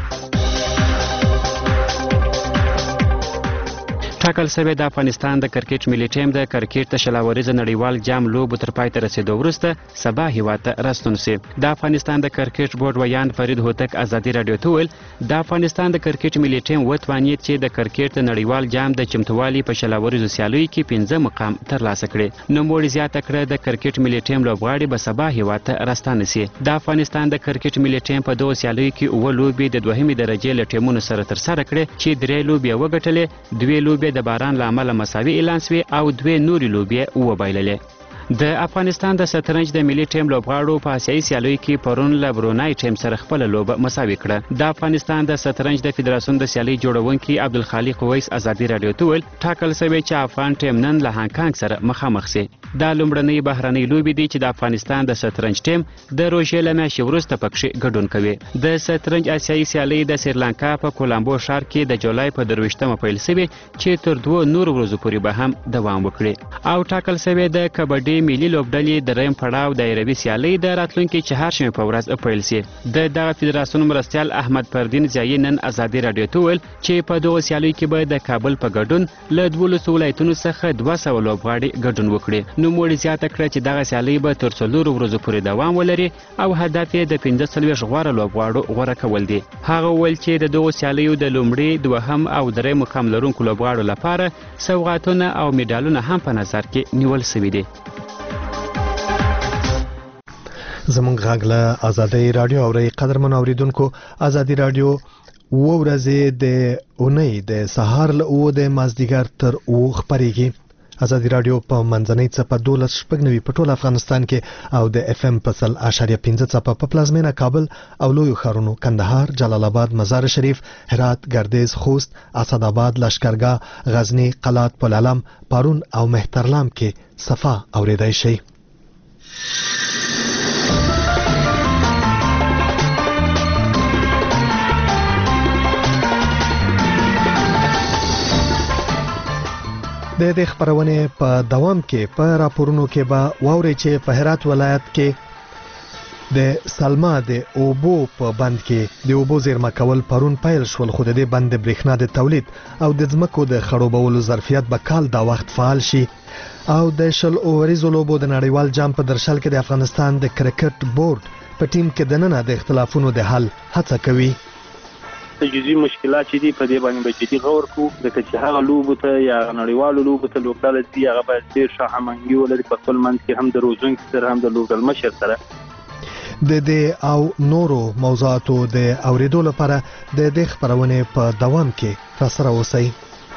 [SPEAKER 22] ټاکل شوی د افغانستان د کرکټ ملي ټیم د کرکټ تشلاوریز نړیوال جام لوبو تر پای ته رسیدو وروسته سبا هیواد ته راستون شي. د افغانستان د کرکټ بورډ ویان فرید هوتک ازادي رادیو ته ویل د افغانستان د کرکټ ملي ټیم وتوانید چې د کرکټ نړیوال جام د چمتووالي په شلاوریزو سیالیو کې 15 مقام ترلاسه کړي. نوموړي زیاته کړه د کرکټ ملي ټیم لوبغاړي به سبا هیواد ته راستانه شي. د افغانستان د کرکټ ملي ټیم په دوه سیالیو کې اوه لوبې د دوهمې درجې له ټیمونو سره ترسره کړې چې 3 لوبې وګټلې، 2 لوبې د باران له امله مساوي اعلان شوې او 2 نورې لوبې وبایللې. د افغانستان د شطرنج د ملي ټیم لوبغاړو په آسیایي سیالیو کې پرون له برونای ټیم سره خپل لوبه مساوي کړه. د افغانستان د شطرنج د فدراسیون د سیالۍ جوړونکي عبدالخالق ویس ازادي رادیو ته ویل ټاکل شوی چې افغان ټیم نن له هانګ کانګ سره مخامخ شي. دا لومړنۍ بهرنۍ لوبې دي چې د افغانستان د شطرنج ټیم د روژې له میاشتې وروسته پکښې ګډون کوي. د شطرنج آسیایي سیالۍ د سریلانکا په کولامبو ښار کې د جولای په 23مه پیل شوې چې تر 2 نورو ورځو پورې به هم دوام وکړي. او ټاکل شوی د کبډي ملي لوبډلې دریم پړاو د ایروي سیالۍ د راتلونکي چهارشنبې په ورځ پیل شي. د دغه فدراسیون مرستیال احمد پردین ځایي نن ازادي رادیو ته ویل چې په دغو سیالیو کې به د کابل په ګډون له 12 ولایتونو څخه 200 لوبغاړي ګډون وکړي. نوموړي زیاته کړه چې دغه سیالۍ به تر 4 ورځو پورې دوام ولري او هدف یې د 45 غوره لوبغاړو غوره کول دي. هغه ویل چې د دغو سیالیو د لومړي، دوهم او دریم مقام لرونکو لوبغاړو لپاره سوغاتونه او میډالونه هم په نظر کې نیول شوي دي.
[SPEAKER 1] زمونږ غږ له آزادۍ رادیو اوري قدرمن اوریدونکو آزادۍ رادیو ورځې د اونۍ د سهار له 9 د مازدیګر تر 9 خبريږي. آزادۍ رادیو په منځنۍ څپه 12.9 په ټول افغانستان کې او د اف ام په 0.5 څپه په پلازمینه کابل او لوی ښارونو کندهار، جلال آباد، مزار شریف، هرات، گردیز، خوست، اسداباد، لشکرګاه، غزنی، قلات، پلعلم، پارون او مهترلام کې صفا اوریدای شي. د دې خبرونه په دوام کې په راپورونو کې به واوري چې په هرات ولایت کې د سلما د اوبو په بند کې د اوبو زیرمه کول پرون پیل شول، خو د دې بند د برېښنا د تولید او د ځمکو د خړوبولو ظرفیت به کال دا وخت فعال شي. او د شل اوریزو لوبو د نړیوال جام په درشل کې د افغانستان د کرکټ بورډ په ټیم کې دننه د اختلافونو د حل هڅه کوي.
[SPEAKER 3] جزئی مشکلات چې دي په دې باندې به جدي غور کوو، ځکه چې هغه لوبو ته یا نړیوالو لوبو ته لوبډله دي هغه باید ډېر ښه هماهنګي ولري په خپل منځ کې، هم د روزونکي سره هم د لوبډل مشر سره.
[SPEAKER 1] د دې او نورو موضوعاتو د اوریدو لپاره د دې خبرونه په دوام کې تاسو اوسئ.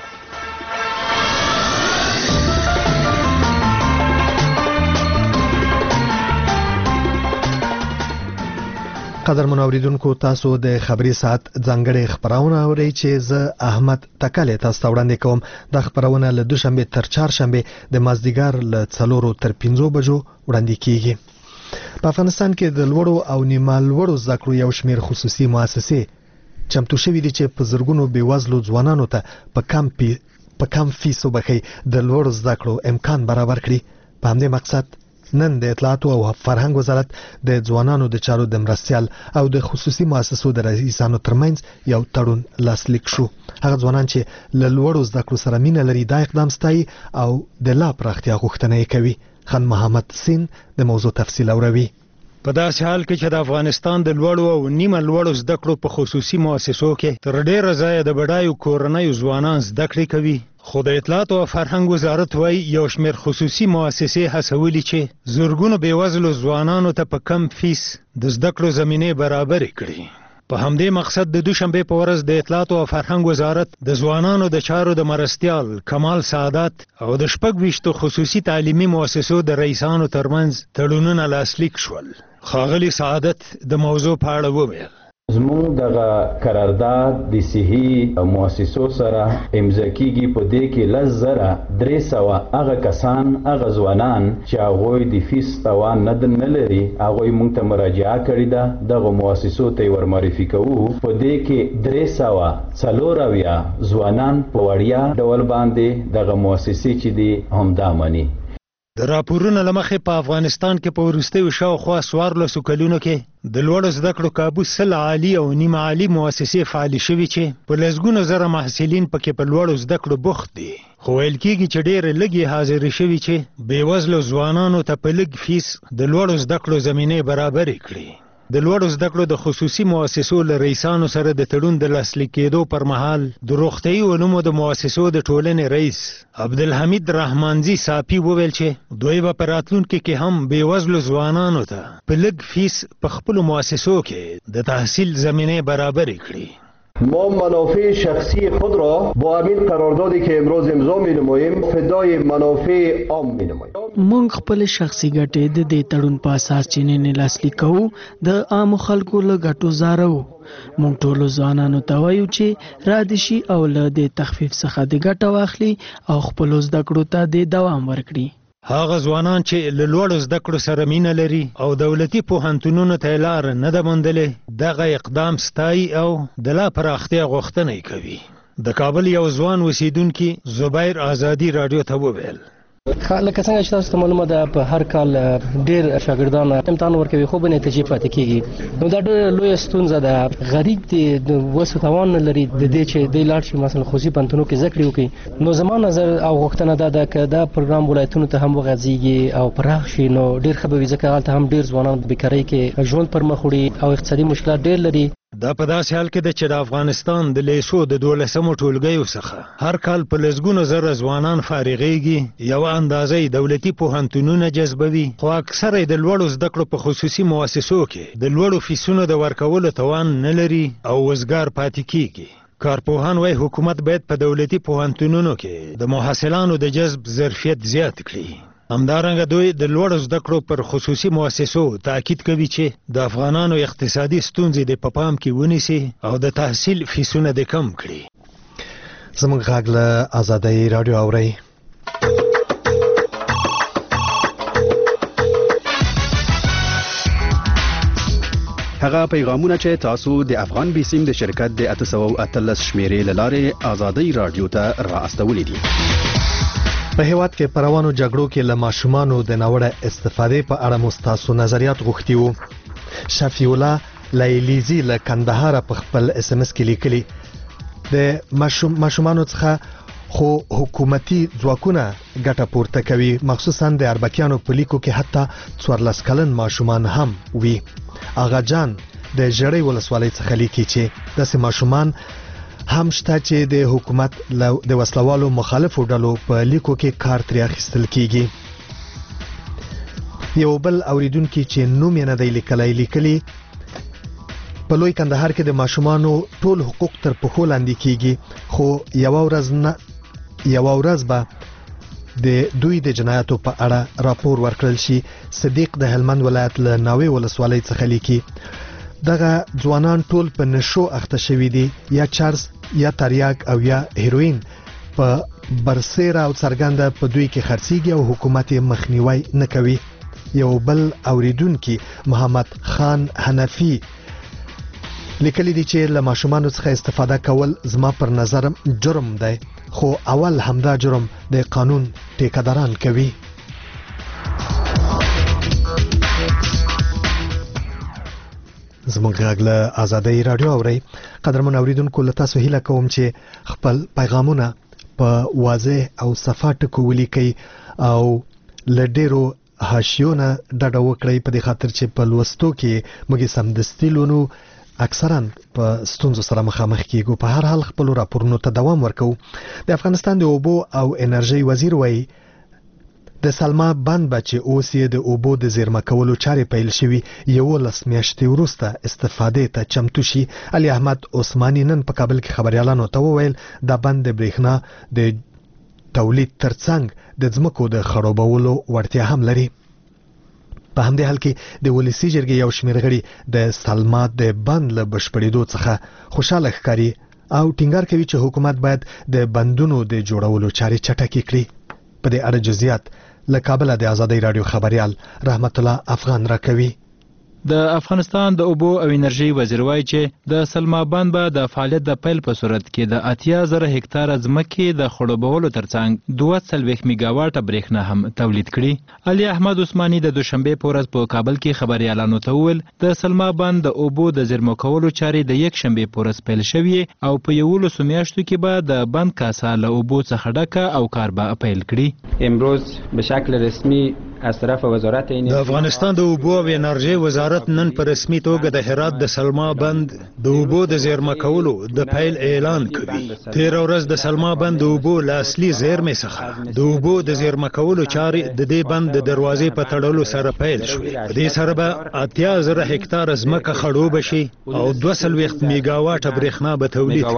[SPEAKER 1] قدرمن اوریدونکو تاسو د خبري ساعت ځانګړي خبرونه اورئ چې زه احمد تکل تاسو وړاندې کوم. د خبرونه له دوشنبه تر چهارشنبه د مازدیګر له 4 تر 5 بجو وړاندې کیږي. په افغانستان کې د لوړو او نیمه لوړو زده کړو یو شمېر خصوصي مؤسسې چمتو شوي دي چې په زرګونو بېوزلو ځوانانو ته په کم فیسو بخي د لوړو زده کړو امکان برابر کړي. په همدې مقصد نن د اطلاعات او فرهنګ وزارت د ځوانانو د چارو د مرستيال او د خصوصي مؤسسو د رئیسانو ترمنځ یو تړون لاسلیک شو. هغه ځوانان چې له لوړو زده کړو سره مینه لري دا اقدام ستایي او د لا پراختیا غوښتنه کوي. خان محمد سین د موضوع تفصیل اوروي.
[SPEAKER 4] په داسې حال کې چې د افغانستان د لوړو او نیمه لوړو زده کړو په خصوصي مؤسسو کې تر ډېره ځایه د بډایو کورنیو ځوانان زده کړې کوي، خو د اطلاعات او فرهنګ وزارت وایي یو شمېر خصوصي مؤسسې هڅولي چې زرګونو بېوزلو ځوانانو ته په کم فیس د زده کړو زمینې برابرې کړي. په همدې مقصد د دوشنبه په ورځ د اطلاعات او فرهنګ وزارت د ځوانانو د چارو د مرستيال کمال سعادت او د 26 خصوصي تعلیمي مؤسسو د رئیسانو ترمنځ تړونونه لاسلیک شول. ښاغلي سعادت د موضوع په اړه وویل:
[SPEAKER 23] زموږ دغه قرارداد د صحي مؤسسو سره امضا کیږي، په دې کې 10,300 هغه کسان هغه ځوانان چې هغه د فیس توان نه لري هغه موږ ته مراجعه کړې ده، دغه مؤسسو ته ور معرفي کوو. په دې کې 340 ځوانان په وړیا ډول باندې دغه مؤسسې چې دي همدا مني.
[SPEAKER 4] د راپورونو لمخې په افغانستان کې په وروستیو شاوخوا 14 کلونو کې د لوړو زده کړو کابو 100 عالي او نیمه عالي مؤسسې فعالې شوي چې په لسګونو زره محصلین پکې په لوړو زده کړو بوخت دي، خو ویل کېږي چې ډېرې لږې حاضرې شوي چې بېوزلو ځوانانو ته په لږ فیس د لوړو زده کړو زمینې برابرې کړي. د لوړو زده کړو د خصوصي مؤسسو له رئیسانو سره د تړون د لاسلیک کېدو پر مهال د روغتیايي علومو د مؤسسو د ټولنې رئیس عبدالحمید رحمانزي صافي وویل چې دوی به په راتلونکي کې هم بېوزلو ځوانانو ته په لږ فیس په خپلو مؤسسو کې د تحصیل زمینه برابر کړي.
[SPEAKER 24] ما منافع شخصی خود را با همین قراردادی که امروز امضا می‌نماییم فدای منافع عام می‌نماییم.
[SPEAKER 25] موږ خپل شخصي ګټې د دې تړون په اساس چې نه لاسلیک کوو د عام خلکو له ګټو زارو. موږ ټول ځوانانو ته وایو چې را دي شي او له دې تخفیف څخه د ګټه واخلي او خپل زده کړو ته د دوام ورکړي.
[SPEAKER 4] هغه ځوانان چې له لوړو زده کړو سره مینه لري او دولتي پوهنتونونو ته لار نه ده موندلې دغه اقدام ستایي او د لا پراختیا غوښتنه کوي. د کابل یو ځوان اوسیدونکي زبیر آزادي رادیو ته وویل:
[SPEAKER 26] لکه څنګه چې تاسو ته معلومه ده په هر کال ډېر شاګردان امتحان ورکوي خو به نتیجې پاتې کیږي، نو دا ډېره لویه ستونزه ده. غریب دی د وسو توان نه لري د دې چې د لاړ شي مثلا خصوصي پوهنتونونو کې زده کړې وکړي. نو زما نظر او غوښتنه ده که دا پروګرام ولایتونو ته هم وغځېږي او پراخ شي نو ډېر ښه به وي، ځکه هلته هم ډېر ځوانان په بیکارۍ کې ژوند پر مخ وړي او اقتصادي مشکلات ډېر لري.
[SPEAKER 4] دا په داسې حال کې ده چې د افغانستان د لیسو د 12مو ټولګیو څخه هر کال په لسګونو زره ځوانان فارغېږي. یوه اندازه یې دولتي پوهنتونونه جذبوي، خو اکثره یې د لوړو زده کړو په خصوصي مؤسسو کې د لوړو فیسونو د ورکولو توان نه لري او وزګار پاتې کیږي. کارپوهان وايي حکومت باید په دولتي پوهنتونونو کې د محصلانو د جذب ظرفیت زیات کړي. همدارنګه دوی د لوړو زده کړو پر خصوصي مؤسسو تاکید کوي چې د افغانانو اقتصادي ستونزې د په پام کې ونیسي او د تحصیل فیسونه د کم کړي.
[SPEAKER 1] زموږ غږ له آزادۍ رادیو اورئ.
[SPEAKER 5] هغه پیغامونه چې تاسو د افغان بیسیم د شرکت د 813 شمیرې له لارې آزادۍ رادیو ته راستولې دي.
[SPEAKER 1] په هیواد کې په روانو جګړو کې له ماشومانو د ناوړه استفادې په اړه مستاسو نظریات غوښتي وو. شفیع الله لیلیزی له کندهار په خپل اس ام اس کې لیکلي د ماشومانو څخه خو حکومتي ځواکونه ګټه پورته کوي، مخصوصا د اربکیانو په لیکو کې حتی 14 کلن ماشومان هم وي. آغا جان د جړې ولسوالۍ څخه لیکي چې داسې ماشومان هم شته چې د حکومت د وسلوالو مخالفو ډلو په لیکو کې کار ترې اخیستل کیږي. یو بل اوریدونکي چې نوم یې نه دی لیکلی په لوی کندهار کې د ماشومانو ټول حقوق تر پښو لاندې کیږي، خو یو ورځ به د دوی د جنایاتو په اړه راپور ورکړل شي. صدیق د هلمند ولایت له ناوې ولسوالۍ څخه لیکي دغه ځوانان ټول په نشو اخته شوي دي، یا چرس یا تریاک او یا هیروین په برسیره او څرګنده په دوی کې خرڅیږي او حکومت مخنیوي نه کوي. یو بل اوریدونکي محمد خان حنفي لیکلی دی چې له ماشومانو څخه استفاده کول زما پر نظر جرم دی، خو اول همدا جرم د قانون ټیکه‌داران کوي. زموږ غږ له آزادۍ رادیو اورئ. قدرمن اوریدونکو له تاسو هیله کوم چې خپل پیغامونه په واضح او صفا ټکو ولیکئ او له ډیرو حاشیونه ډډه وکړئ، په دې خاطر چې په لوستو کې موږ سمدستي لونو اکثرا په ستونزو سره مخامخ کیږو. په هر حال خپل راپورونو ته دوام ورکو. د افغانستان د اوبو او انرژي وزیر وایي د سلما بند به چې اوس یې د اوبو د زیرمه کولو چارې پیل شوي 11 میاشتې وروسته استفادې ته چمتو شي. علي احمد عثماني نن په کابل کې خبريالانو ته وویل دا بند د برېښنا د تولید ترڅنګ د ځمکو د خړوبولو وړتیا هم لري. په همدې حال کې د ولسی جرګې یو شمېر غړي د سلما د بند له بشپړېدو څخه خوشاله ښکاري او ټینګار کوي چې حکومت باید د بندونو د جوړولو چارې چټکې کړي. په دې اړه جزئیات له کابل د آزادۍ رادیو خبريال رحمت الله افغان راکوي.
[SPEAKER 6] د افغانستان د اوبو او انرژي وزیر وایي چې د سلما بند به د فعالیت د پیل په صورت کې د 80,000 هکتاره ځمکې د خړوبولو ترڅنګ 42 میگاواټه برېښنا هم تولید کړي. علي احمد عثماني د دوشنبه په ورځ په کابل کې خبريالانو ته وویل د سلما بند د اوبو د زیرمه کولو چارې د یک شنبه په ورځ پیل شوې او په 11 میاشتو کې به د بند کاسه له اوبو څخه ډکه او کار به پیل کړي.
[SPEAKER 22] امروز به شکل رسمي از طرف وزارت
[SPEAKER 4] د افغانستان د اوبو او انرژي وزارت نن په رسمي توګه د هرات د سلما بند د اوبو د زیرمه کولو د پیل اعلان کوي. تیر ورځ د سلما بند د اوبو له اصلي زیرمې څخه د اوبو د زیرمه کولو چارې د دې بند د دروازې په تړلو سره پیل شوې. په دې سره به 80,000 هکتاره ځمکه خړوبه شي او 200 میگاواټه برېښنا به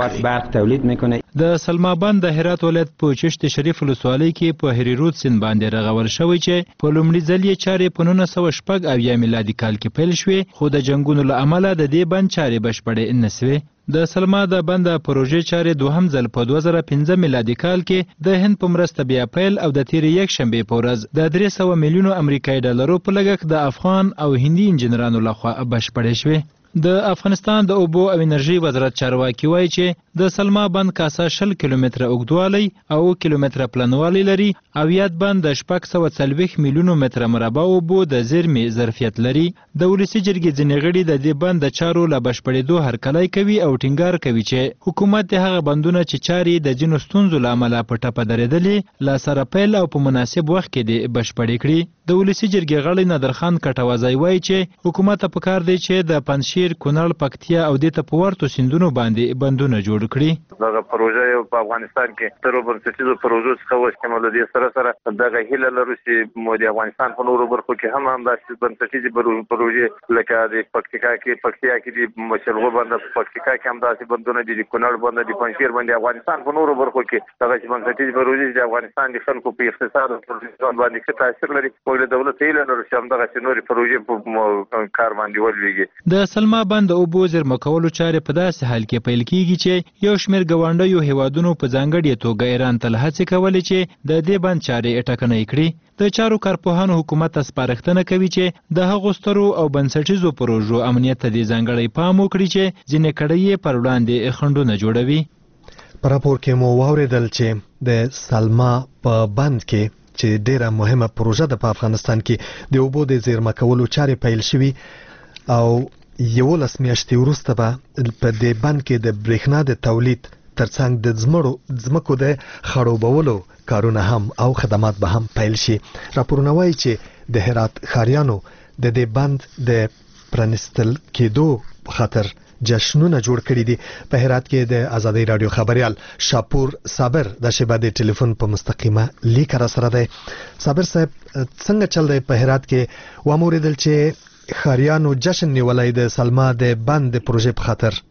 [SPEAKER 22] تولید کړي.
[SPEAKER 6] د سلما بند د هرات ولایت په چشت شریف ولسوالۍ کې په هریرود سیند باندې رغول شوی چې په لومړي ځل یې چارې په 1906 میلادي کال کې پیل شوې، خو د جنگونو له امله د دې بند چارې بشپړې نه شوې. د سلما د بند پروژې چارې دوهم ځل په 2015 میلادي کال کې د هند په مرسته بیا پیل او د تیر یک شنبه په ورځ د 300 میلیونو امریکایي ډالرو په لګښت د افغان او هندي انجنیرانو لخوا بشپړې شوې. د افغانستان د اوبو او انرژي وزارت چارواکي وایي چې د سلما بند کاسه 60 کیلومتره اوږدوالی او کیلومتره پلنوالی لري او یاد بند د 640 میلیونو متره مربع اوبو د زیرمې ظرفیت لري. د ولسی جرګې ځینې غړي د دې بند د چارو له بشپړېدو هرکلی کوي او ټینګار کوي چې حکومت د هغه بندونه چې چارې د ځینو ستونزو له امله په ټپه درېدلې له سره پیل او په مناسب وخت کې د بشپړې کړي. د ولسی جرګې غړي نادرخان کټوازی وایي چې حکومت په کار دی چې د پنځشیر پنجشیر، کونړ، پکتیا او د ته په ورته سیندونو باندې بندونه جوړ کړي.
[SPEAKER 8] دغه پروژه په افغانستان کې تر بنسټیزو پروژو څخه وشمول دي. سره دغه هیله لرو چې مو د افغانستان په نورو برخو کې هم داسې بنسټیزې پروژې لکه د پکتیا کې د مشلغو باندې په پکتیا کې هم داسې بندونه دي، د کونړ باندې د پنجشیر باندې افغانستان په نورو برخو کې دغه بنسټیزې پروژې د افغانستان د خلکو په اقتصاد او ټولنیز باندې څه تاثیر لري. موږ د دولت هیله لرو چې همدغه نورې پروژې په کار باندې ولویږي.
[SPEAKER 6] د سلما بند اوبو زیرمه کولو چارې په داسې حال کې پیل کیږي چې یو شمېر ګاونډیو هیوادونو په ځانګړې توګه ایران ته هڅې کولې چې د دې بند چارې ټکنۍ کړي. د چارو کارپوهانو حکومت ته سپارښتنه کوي چې د هغو سترو او بنسټیزو پروژو امنیت ته د ځانګړی پام وکړي چې ځینې کړۍ پر وړاندې خنډونه جوړوي.
[SPEAKER 1] په راپور کې مو واوریدل چې د سلما په بند کې چې ډیره مهمه پروژه ده په افغانستان کې د اوبو د زیرمه کولو چارې پیل شوي او 11 میاشتې وروسته به په دې بند کې د برېښنا د تولید ترڅنګ د ځمکو د خړوبولو کارونه هم او خدمات به هم پیل شي. راپورونه وایي چې د هرات ښاریانو د دې بند د پرانستل کېدو خاطر جشنونه جوړ کړي دي. په هرات کې د ازادي رادیو خبريال شاپور صابر د شبا د ټلیفون په مستقیمه لیک را سره دی. صابر صاحب څنګه چل دی په هرات کې؟ و موریدل چې ښاریانو جشن نیولای د سلما د بند د پروژې په خاطر.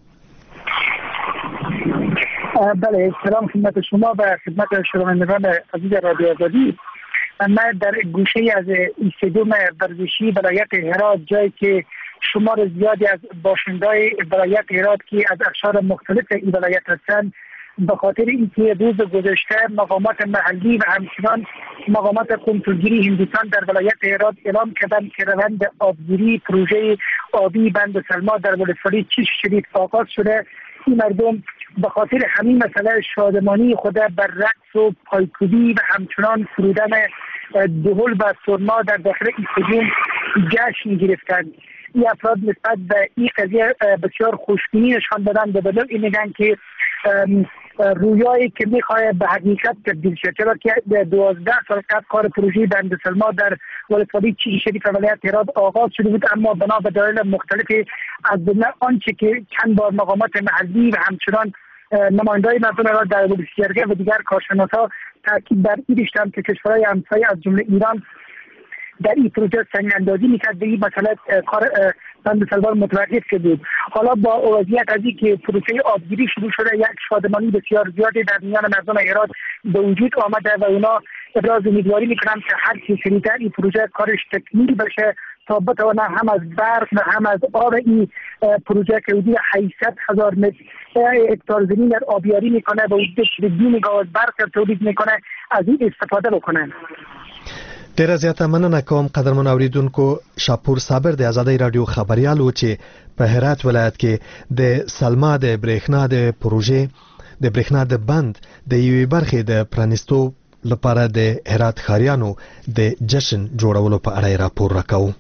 [SPEAKER 9] بله، سلام خدمت شما و خدمت شنوندگان عزیز رادیو آزادی. من در گوشه از ایستادوم ورزشی ولایت هرات، جایی که شمار زیادی از باشندای ولایت هرات که از اقشار مختلف این ولایت هستند، به خاطر اینکه روز گذشته مقامات محلی و همچنان مقامات کنترلگیری هندوستان در ولایت هرات اعلام کردند که روند آبگیری پروژه آبی بند سلما در ولسوالی چیش شریف آغاز شده. این مردم به خاطر همین مسئله شادمانی خود بر رقص و پایکوبی و همچنان فرودن دهل و سرنا در داخل استادیوم جشن گرفتند. این افراد نسبت به این قضیه بسیار خوشبینی نشان دادن و به این میگن که رویایی که میخواه به حقیقت تبدیل شد، چرا که 12 سال قبل کار پروژه بند سلما در ولسوالی چیش شریف ولایت هرات آغاز شده بود، اما بنا به دلایل مختلفی از آنچه که چند بار مقامات محلی و همچنان نماینده‌های مردم را در ولسوالی و دیگر کارشناسا تاکید بر این داشتند که کشورهای همسایه از جمله ایران در این پروژه سنگ اندازی میکرد به این مسئله کار بند سلما متوقف شده بود. حالا با وضعیت از این که پروژه آبگیری شروع شده، یک شادمانی بسیار زیادی در میان مردم هرات به وجود آمده و اونا ابراز امیدواری میکنند که هر چه سریعتر این پروژه کارش تکمیل بشه تا بتونه هم از برق و هم از آب این پروژه که حدود 800,000 هکتار زمین در آبیاری میکنه و حدود 2 مگاوات برق تولید میکنه از این استفاده بکنه.
[SPEAKER 1] ډیره زیاته مننه کوم قدرمن اوریدونکو. شاپور صابر د ازادي رادیو خبريال و چې په هرات ولایت کې د سلما د برېښنا د پروژې د برېښنا د بند د یوې برخې د پرانستو لپاره د هرات ښاریانو د جشن جوړولو په اړه راپور راکاو.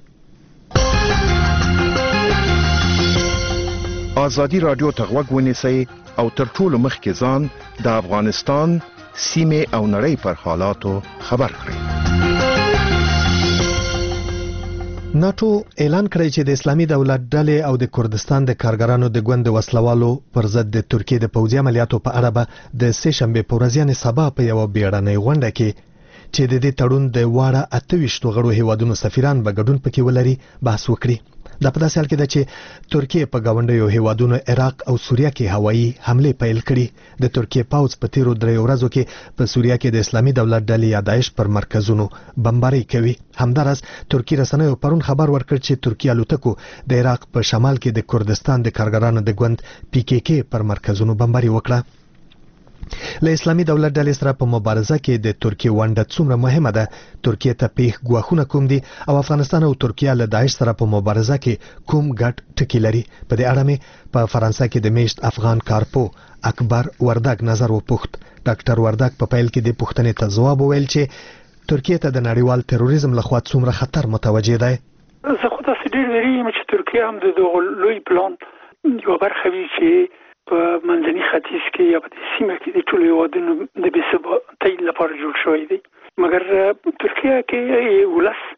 [SPEAKER 10] ازادي رادیو ته غوږ ونیسئ او تر ټولو مخکې ځان د افغانستان سیمې او نړۍ پر حالاتو خبر کړئ.
[SPEAKER 1] ناتو اعلان کړی چې د اسلامي دولت ډلې او د کردستان د کارګرانو د ګوند وسلوالو پر ضد د ترکیې د پوځي عملیاتو په اړه به د سه شنبه په ورځ یعنې سبا په یو بیړنۍ غونډه کې چې د دې تړون د واړه 28 غړو هیوادونو سفیران به ګډون پکې ولري بحث وکړي. دا په داسې حال کې ده چې ترکیې په ګاونډیو هیوادونو عراق او سوریه کې هوایي حمله پیل کړي. د ترکیې پوځ په تیرو 3 ورځو کې په سوریه کې د اسلامي دولت ډلې یا داعش پر مرکزونو بمباري کوي. همدارس ترکی رسنیو پرون خبر ورکړ چې ترکیه الوتکو د عراق په شمال کې د کردستان د کارګرانو د ګوند PKK پر مرکزونو بمباري وکړه. له اسلامي دولت ډلې سره په مبارزه کې د ترکیې ونډه څومره مهمه ده، ترکیې ته پیښ ګواښونه کوم دي او افغانستان او ترکیه له داعش سره په مبارزه کې کوم ګډ ټکي لري. په دې اړه مې په فرانسه کې د میشت افغان کارپو اکبر وردګ نظر وپوښت. ډاکټر وردګ په پیل کې د پوښتنې ته ځواب وویل چې ترکیې ته د نړیوال تروریزم لخوا څومره خطر متوجه دی.
[SPEAKER 11] زه خو داسې ډېر ویریږم چې ترکیه هم د دغه لوی پلان یوه برخه وي چې په منځني ختیځ کې یا په سیمه کې د ټولو هیوادونو د بې ثباتۍ لپاره جوړ شوی دی. مګر ترکیه کې ولس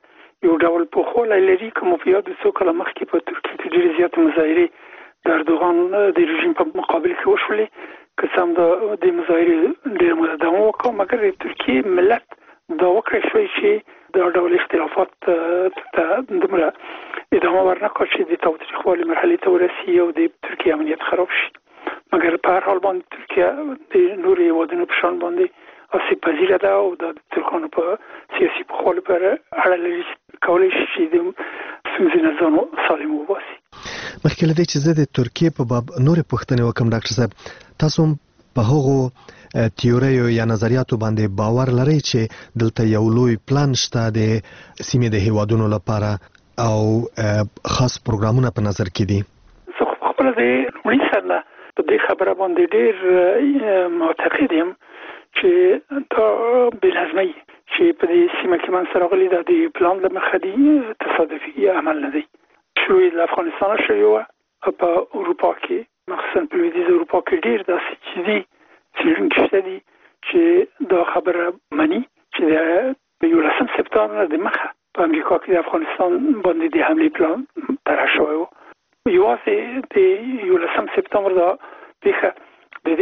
[SPEAKER 11] یو ډول په خوله لري کوم په یاد څو کله مخکې په ترکیه کې ډېر زیات مظاهره د اردوغان د رژیم په مقابل کې وشولې که سم د مظاهره ډېر مده دوام وکړ مګر د ترکیه ملت دا وکړی شوی چې د ډول اختلافات ته دومره ادامه ورنکړي چې د تاوتریخوالي مرحلې ته ورسي او د ترکیه امنیت خراب شي مګر په هر حال باندې ترکیه د نورو هیوادونو په شان باندې آسیب پذیره ده او د ترکانو په سیاسي پخوالي پر اړه لري کولی شي چې د ستونزې نه ځان سالم وباسي.
[SPEAKER 1] مخکې له دې چې زه د ترکیې په باب نورې پوښتنې وکړم ډاکټر صاحب تاسو په هغو تیوریو یا نظریاتو باندې باور لرئ چې دلته یو لوی پلان شته د سیمې د هیوادونو لپاره او خاص پروګرامونه په نظر کې دي؟
[SPEAKER 11] زه خپله د لومړي سر نه په دې خبره باندې ډېر معتقد یم چې دا بېنظمي چې په دې سیمه کې منځته راغلي دا د پلان له مخې دی تصادفي عمل نه دی. شروع له افغانستان شوی و په اروپا کې مخصوصا په لویدیځ اروپا کې ډېر داسې جدي څېړونکي شته دي چې دا خبره مني چې د 11 سپتامبر د مخه په امریکا کې د افغانستان باندې د حملې پلان طرح شوی و. یوازې د 11 سپتامبر دا پیښه د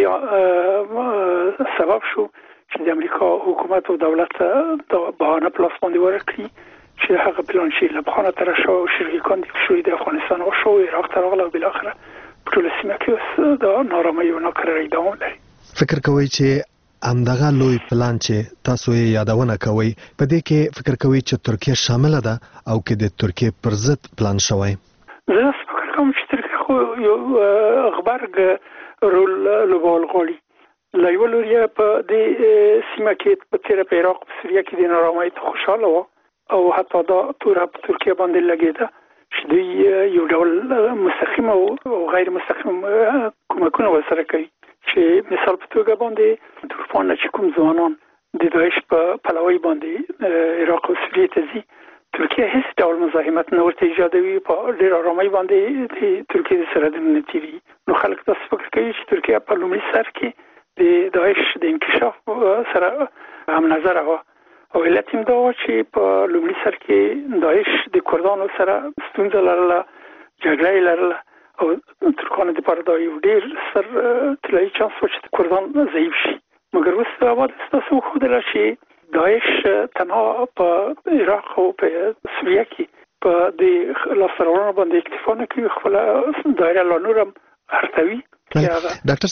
[SPEAKER 11] دې سبب شو چې د امریکا حکومت او دولت د بهانه پلاس باندې ورکړي چې هغه پلان شي له بخانه طرح شو او شرکان د شوی د افغانستان او شو عراق ته راغله او بالاخره په ټول سیمه کې د نارامۍ او ناکرارۍ دوام لري.
[SPEAKER 1] فکر کوئ چې همدغه لوی پلان چې تاسو یې یادونه کوئ په دې کې فکر کوئ چې ترکیه شامله ده او کې د ترکیه پر ضد پلان شوی؟
[SPEAKER 11] زه فکر کوم چې ترکیه خو یو غبرګ رول لوبول غواړي. له یو لوري په دې سیمه کې په تیر په عراق په سوریه کې د نارامۍ ته خوشاله و او حتی دا توره په ترکیه باندې لګېده چې دوی یو ډول مستقیم او غیر مستقیم کومکونه ورسره کوي چې مثال په توګه باندې تورپان چې کوم ځوانان د داعش په پلوي باندې عراق او سوریه ته ځي ترکیه هیڅ ډول مزاحمت نه ورته ایجادوي په ډېر آرامۍ باندې د ترکیه د سرحدونو نه تېري. نو خلک داسې فکر کوي چې ترکیه په لومړي سر کې د داعش د انکشاف سره هم نظر و او علت هم دا و چې په لومړي سر کې داعش د کردانو سره ستونزه لرله جګړه یې لرله او ترکانو دپاره دا یو ډېر ستر طلایي چانس و چې کردان ضعیف شي مګر اوس بعد ستاسو وښودله چې داعش تنها په عراق او په سوریه کې په د لاسته راوړنو باندې اکتفا نه کوي خپله دایره لا نور هم هرتوي.
[SPEAKER 1] ډاکټر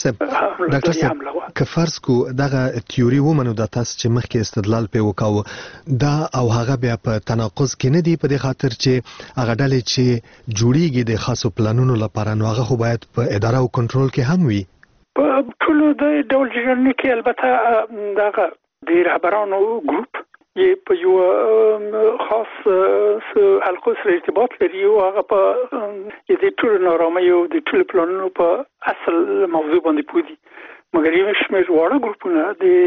[SPEAKER 1] صاحب که فرض کو دغه تیوري ومنو د تاسو چې مخکې استدلال په وکاو دا او هغه بیا په تناقض کې نه دی په دې خاطر چې هغه ډلې چې جوړیږي د خاصو پلانونو لپاره نو هغه خو باید په اداره او کنټرول کې هم وي.
[SPEAKER 11] په ټول د ډول جوړونې کې البته دغه د رهبرانو ګروپ یې په یو خاص حلقو سره ارتباط لري او هغه په د ټول نارامۍ او د ټول پلانونو په اصل موضوع باندې پوهیږي مګر یو شمېر واړه ګروپونه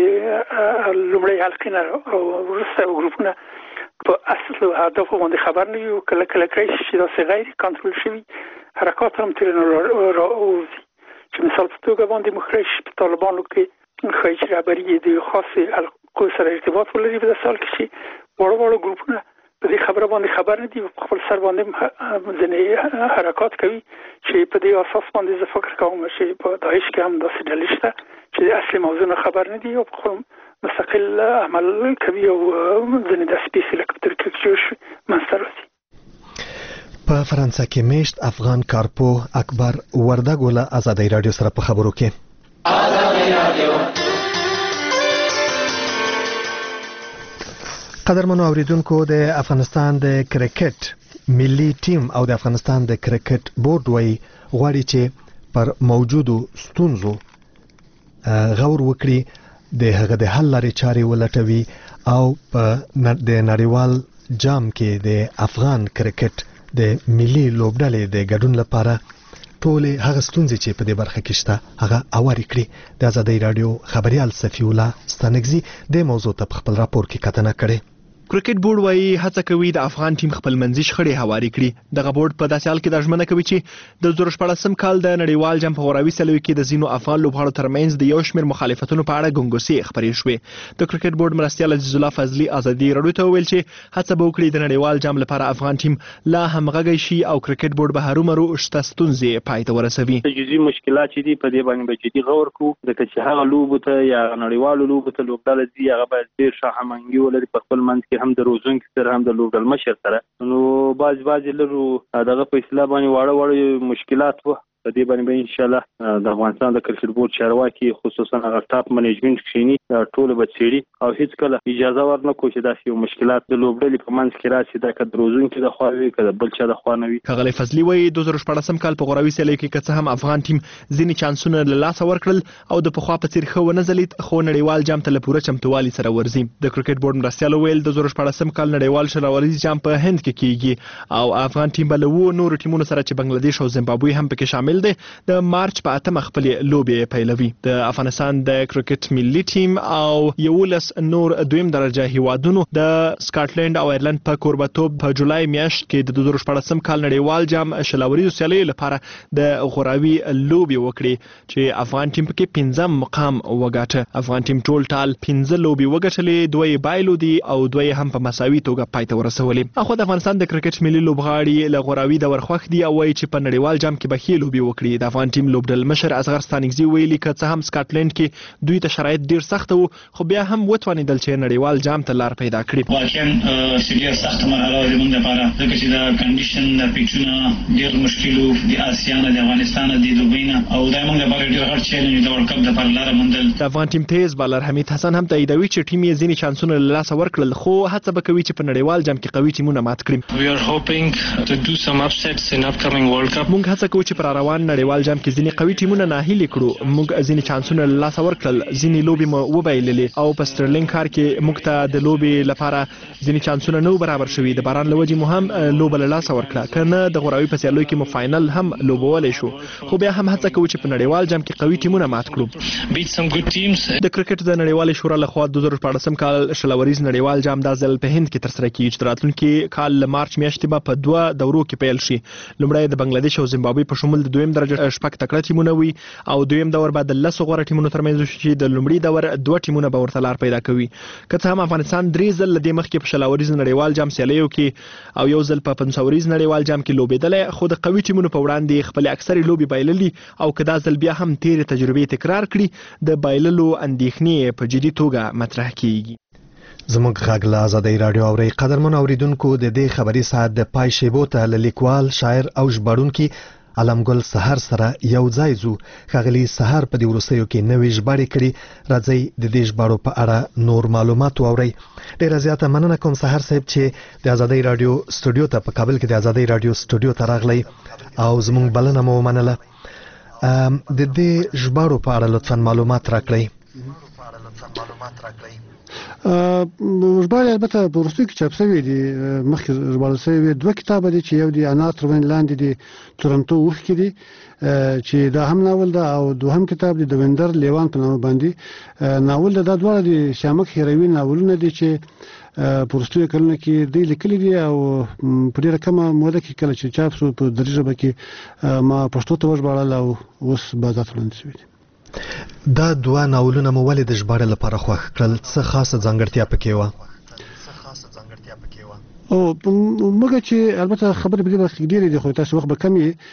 [SPEAKER 11] د لومړۍ حلقې نه او وروسته ګروپونه په اصل هدف باندې خبر نه یو کله کله کوي چې دا غیر کنټرول شوی حرکات هم تر راوځي چې مثال په توګه باندې مخرج په طالبانو کې خیچ رهبري د خاص حلقو سره ارتباط ولري په سال کې وړ ګروپونه په دې خبره باندې خبر نه دي په خپل سر باندې ځنې حرکات کوي چې په دې اساس باندې زه فکر کوم چې په داعش کې هم داسې ډلې شته چې د اصلي موضوع نه خبر نه دي او په خپل مستقل عمل کوي او ځنې د سپیشل ترکیه کې منځته راځي.
[SPEAKER 1] په فرانسه کې میشت افغان کارپو اکبر وردګ له آزادۍ رادیو سره په خبرو کې آزادۍ رادیو. قدرمنو اوریدونکو د افغانستان د کرکټ ملي ټیم او د افغانستان د کرکټ بورډ وایي غواړي چې پر موجودو ستونزو غور وکړي د هغه د حل لارې چارې ولټوي او په د نړیوال جام کې د افغان کرکټ د ملي لوبډلې د ګډون لپاره ټولې هغه ستونزې چې په دې برخه کې شته هغه اوري کړي. د آزادۍ رادیو خبريال صفي الله ستانګزي د موضوع ته خپل راپور کې کتنه کړې.
[SPEAKER 21] کرکټ بورډ وايي هڅه کوي د افغان ټیم خپل منځي شخړې هواري کړي. دغه بورډ په داسې حال کې د ژمنه کوي چې د 2014 کال د نړیوال جام په غوراوي سیالیو کې د ځینو افغان لوبغاړو ترمنځ د یو شمېر مخالفتونو په اړه ګنګوسې خبرې شوې. د کرکټ بورډ مرستیال عزیز الله فضلي ازادي راډیو ته وویل چې هڅه به وکړي د نړیوال جام لپاره افغان ټیم لا همغږی شي او کرکټ بورډ به هرومرو شته ستونزې پای ته ورسوي.
[SPEAKER 3] جزئي مشکلات چې دي په دې باندې به جدي غور کوو ځکه چې هغه لوبو ته یا نړیوالو لوبو ته لوبډله دي هغه باید ډېر ښه هماهنګي ولري په خپل منځ کې هم د روزونکي سره هم د لوبډل مشر سره. نو بعضې لرو دغه په اصطلاح باندې واړه مشکلات وو په دې باندې به ان شاء الله د افغانستان د کرکټ بورډ چارواکي خصوصا هغه ټاپ منیجمنت کښینی ټول به څېړي او هیڅ کله اجازه ورنکړو چې داسې یو مشکلات د لوبډلې په منځ کې راشي دا که د روزونکي د خوا وي که د بل چا د خوا نه وي.
[SPEAKER 21] ښاغلی فضلي وایي 2014 کال په غوراوي سیالیو کې که څه هم افغان ټیم ځینې چانسونه له لاسه ورکړل او د پخوا په څېر ښه ونه ځلید خو نړیوال جام ته له پوره چمتووالي سره ورځي. د کرکټ بورډ مرستیال وویل د 2014 کال نړیوال شراوريز جام په هند کې کیږي او افغان ټیم به له نورو ټیمونو سره چې بنگلاديش او زیمبابوې هم پکې شامل دي د مارچ په 8 خپلې لوبې پیلوي. د افغانستان د کرکټ ملي ټیم او 11 نور دویم درجه هیوادونو د سکاټلند او ایرلند په کوربتوب په جولای میاشت کې د 2014 کال نړیوال جام شلاوریزو سیالیو لپاره د غوراوي لوبې وکړي چې افغان ټیم پکې 15 مقام وګاټه. افغان ټیم ټول ټال 15 لوبې وګټلې، دوی بایلو دي او دوی هم په مساوي توګه پای ته ورسولې. اخو د افغانستان د کرکټ ملي لوبغاړي له غوراوي د ورخوښ دي او وایي چې په نړیوال جام کې به ښې لوبې وکړي. د افغان ټیم لوبډل مشر اصغر ستانکزي ویلي که څه هم سکاټلند کې دوی ته شرایط ډیر سخت وو خو بیا هم وتوانیدل چې نړیوال جام ته لار پیدا کړي.
[SPEAKER 7] واقعا سیریه سخت مرحله د موږ لپاره ځکه چې د کنډیشن د پیچونه ډیر مشکل وو د آسیا نه د افغانستان د دوبۍ نه او د موږ لپاره ډیر غټ چیلنج د ورلد کپ د پر لار موندل.
[SPEAKER 21] د افغان ټیم تیز بالر حمید حسن هم تاییدوي چې ټیم یې ځینې چانسونه له لاسه ورکړل خو هڅه به کوي چې په نړیوال جام کې قوي ټیمونه مات کړي.
[SPEAKER 12] We are hoping to do some upsets in upcoming World Cup.
[SPEAKER 21] موږ هڅه کوو چې پر روان نړیوال جام کې ځینې قوي ټیمونه ناهیلي کړو. موږ ځینې چانسونه له لاسه ورکړل، ځینې لوبې مو وبایللې او په سټرلینګ ښار کې موږ ته د لوبې لپاره ځینې چانسونه نه برابر شوي. د باران له وجې مو هم لوبه له لاسه ورکړه، که نه د غوراوي په سیالیو کې مو فاینل هم لوبولی شو خو بیا هم هڅه کوو چې په نړیوال جام کې قوي ټیمونه مات کړو. د کرکټ د نړیوالې شورا لخوا 2014 کال شلاوریز نړیوال جام دا ځل په هند کې ترسره کیږي چې راتلونکي کال له مارچ میاشتې به په 2 دورو کې پیل شي. لومړی د بنگلاديش او زیمبابوې په شمول د دویم درجه شپږ تکړه ټیمونه وي او دویم دور به د 10 غوره ټیمونو ترمنځ شي. د لومړي دور 2 ټیمونه به ورته لار پیدا کوي. که څه هم افغانستان 3 ځل له دې مخکې په شلاوریز نړیوال جام سیالیو کې او یو ځل په پنځاوریز نړیوال جام کې لوبېدلی خو د قوي ټیمونو په وړاندې خپل اکثرې لوبې بایللي او که دا ځل بیا هم تیرې تجربې تکرار کړي د بایللو اندېښنې په جدي توګه مطرح کیږي.
[SPEAKER 1] زموږ غږ له ازادۍ راډیو اورئ. قدرمن اوریدونکو د دې خبري ساعت د پای شیبو ته له لیکوال شاعر او ژباړونکي علمګل سحر سره یو ځای ځو. ښاغلي سحر په دې وروستیو کې نوې ژباړې کړي، راځئ د دې ژباړو په اړه نور معلومات واورئ. ډېره زیاته مننه کوم سحر صاحب چې د ازادۍ راډیو سټوډیو ته په کابل کې د ازادۍ راډیو سټوډیو ته راغلی او زموږ بلنه مو ومنله. د دې ژباړو په اړه لطفا معلومات راکړئ.
[SPEAKER 13] ژباړې البته په وروستیو کې چاپ شوي دي، مخکې ژباړل شوي 2 کتابه دي چې یو د انا ترون لاندې د تورنټو اوښکې دي چې دا هم ناول ده او دوهم کتاب د ویندر لیوان په نامه باندې ناول ده. دا دواړه د شامک هیروي ناولونه دي چې په وروستیو کلونو کې دوی لیکلي دي او په ډېره کمه موده کې کله چې چاپ شو په دري ژبه کې ما پښتو ته وژباړل او اوس بازار ته وړاندې شوي دي.
[SPEAKER 1] دا 2 ناولونه مو ولې د ژباړې لپاره خوښ کړل؟ څه خاصه ځانګړتیا پکې وه؟
[SPEAKER 13] او موږ چې البته خبرې په دې برخه کې ډېرې دي خو تاسو وخت به کم وي.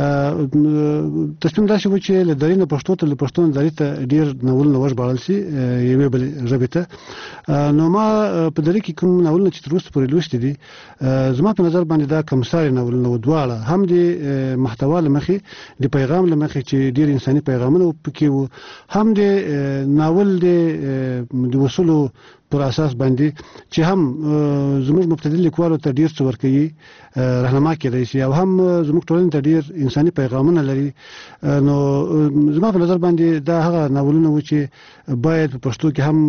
[SPEAKER 13] تصمیم داسې و چې له دري نه پښتو ته له پښتو نه دري ته ډېر ناولونه وژباړل شي یوې بلې ژبې ته. نو ما په دري کې کوم ناولونه چې تر اوسه پورې لوستي دي زما په نظر باندې دا کمساري ناولونه و، دواړه هم د محتوا له مخې د پیغام له مخې چې ډېر انساني پیغامونه پکې وو، هم د ناول د وصولو پر اساس باندې چې هم زموږ مبتدی لیکوالو ته ډیر څه ورکوي، راهنما کېدای شي او هم زموږ ټولنې ته ډیر انساني پیغامونه لري. نو زما په نظر باندې دا هغه ناولونه و چې باید په پښتو کې هم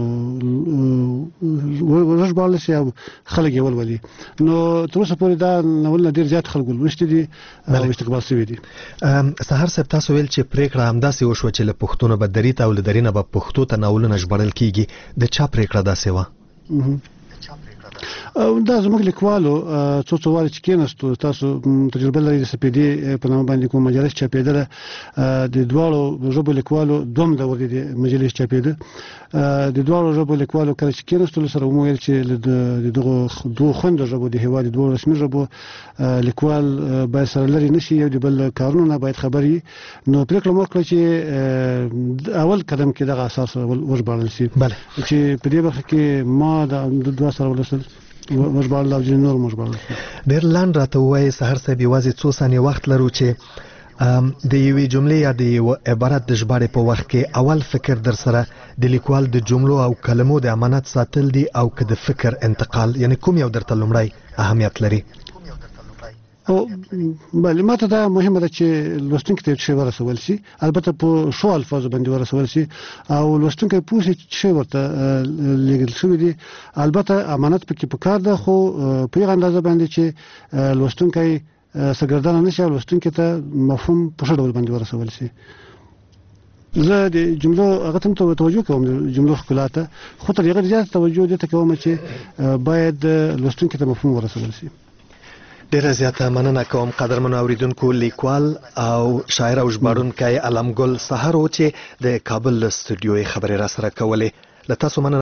[SPEAKER 13] وژباړل شي او خلک یې ولولي. نو تر اوسه پورې دا ناولونه ډیر زیات خلکو لوستي دي او استقبال شوي دي.
[SPEAKER 1] سحر صاحب تاسو ویل چې پریکړه همداسې وشوه چې له پښتون به دري ته او له دري نه به پښتو ته ناولونه ژباړل کیږي. د چا پریکړه داسې وه؟
[SPEAKER 13] دا زموږ لیکوالو څو واره چې کېناستو تاسو تجربه لرئ د سپېدې په نامه باندې کوم مجلس چاپېدله د دواړو ژبو لیکوالو دوم دور دي د مجلس چاپېده د دواړو ژبو لیکوالو کله چې کېناستلو سره مو ویل چې د دغو دوه خوندو ژبو د هېواد د دوه رسمي ژبو لیکوال باید سره لرې نشي یو د بل کارونو نه باید خبر وي نو پرېکړه مو وکړه چې اول قدم کې دغه اساس وژباړل شي چې په دې برخه کې ما د دوه سره ولسل وژباړل او ځینې نور وژباړل
[SPEAKER 1] ډېر لاندې راته ووایي سهار صاحب یوازې څو ثانیې وخت لرو چې د یوې جملې یا د یو عبارت د ژباړې په وخت کې اول فکر در سره د لیکوال د جملو او کلمو د امانت ساتل دي او که د فکر انتقال یعنی کوم یو درته لومړی اهمیت لري
[SPEAKER 13] او بله ماته دا مهمه ده چې لوستونکي ته شی ورسول شي البته په شو الفاظ باندې ورسول شي او لوستونکي پوه شي چې ورته لګل شوی دي البته امانت پکې پکار ده خو په یوه اندازه باندې چې لوستونکي سرګردانه نشي لوستونکي ته مفهوم په ښه ډول باندې ورسول شي زه د جملو هغه ته توجه کوم د جملو ښکلا ته خو تر هغه زیات توجه دې ته کوم چې باید لوستونکي ته مفهوم ورسول شي
[SPEAKER 1] ډیره زیاته مننه کوم قدرمنو اوریدونکو لیکوال او شاعر او ژباړونکی علمګل سحر و چې د کابل له استودیو خبرې را سره کولې له تاسو مننه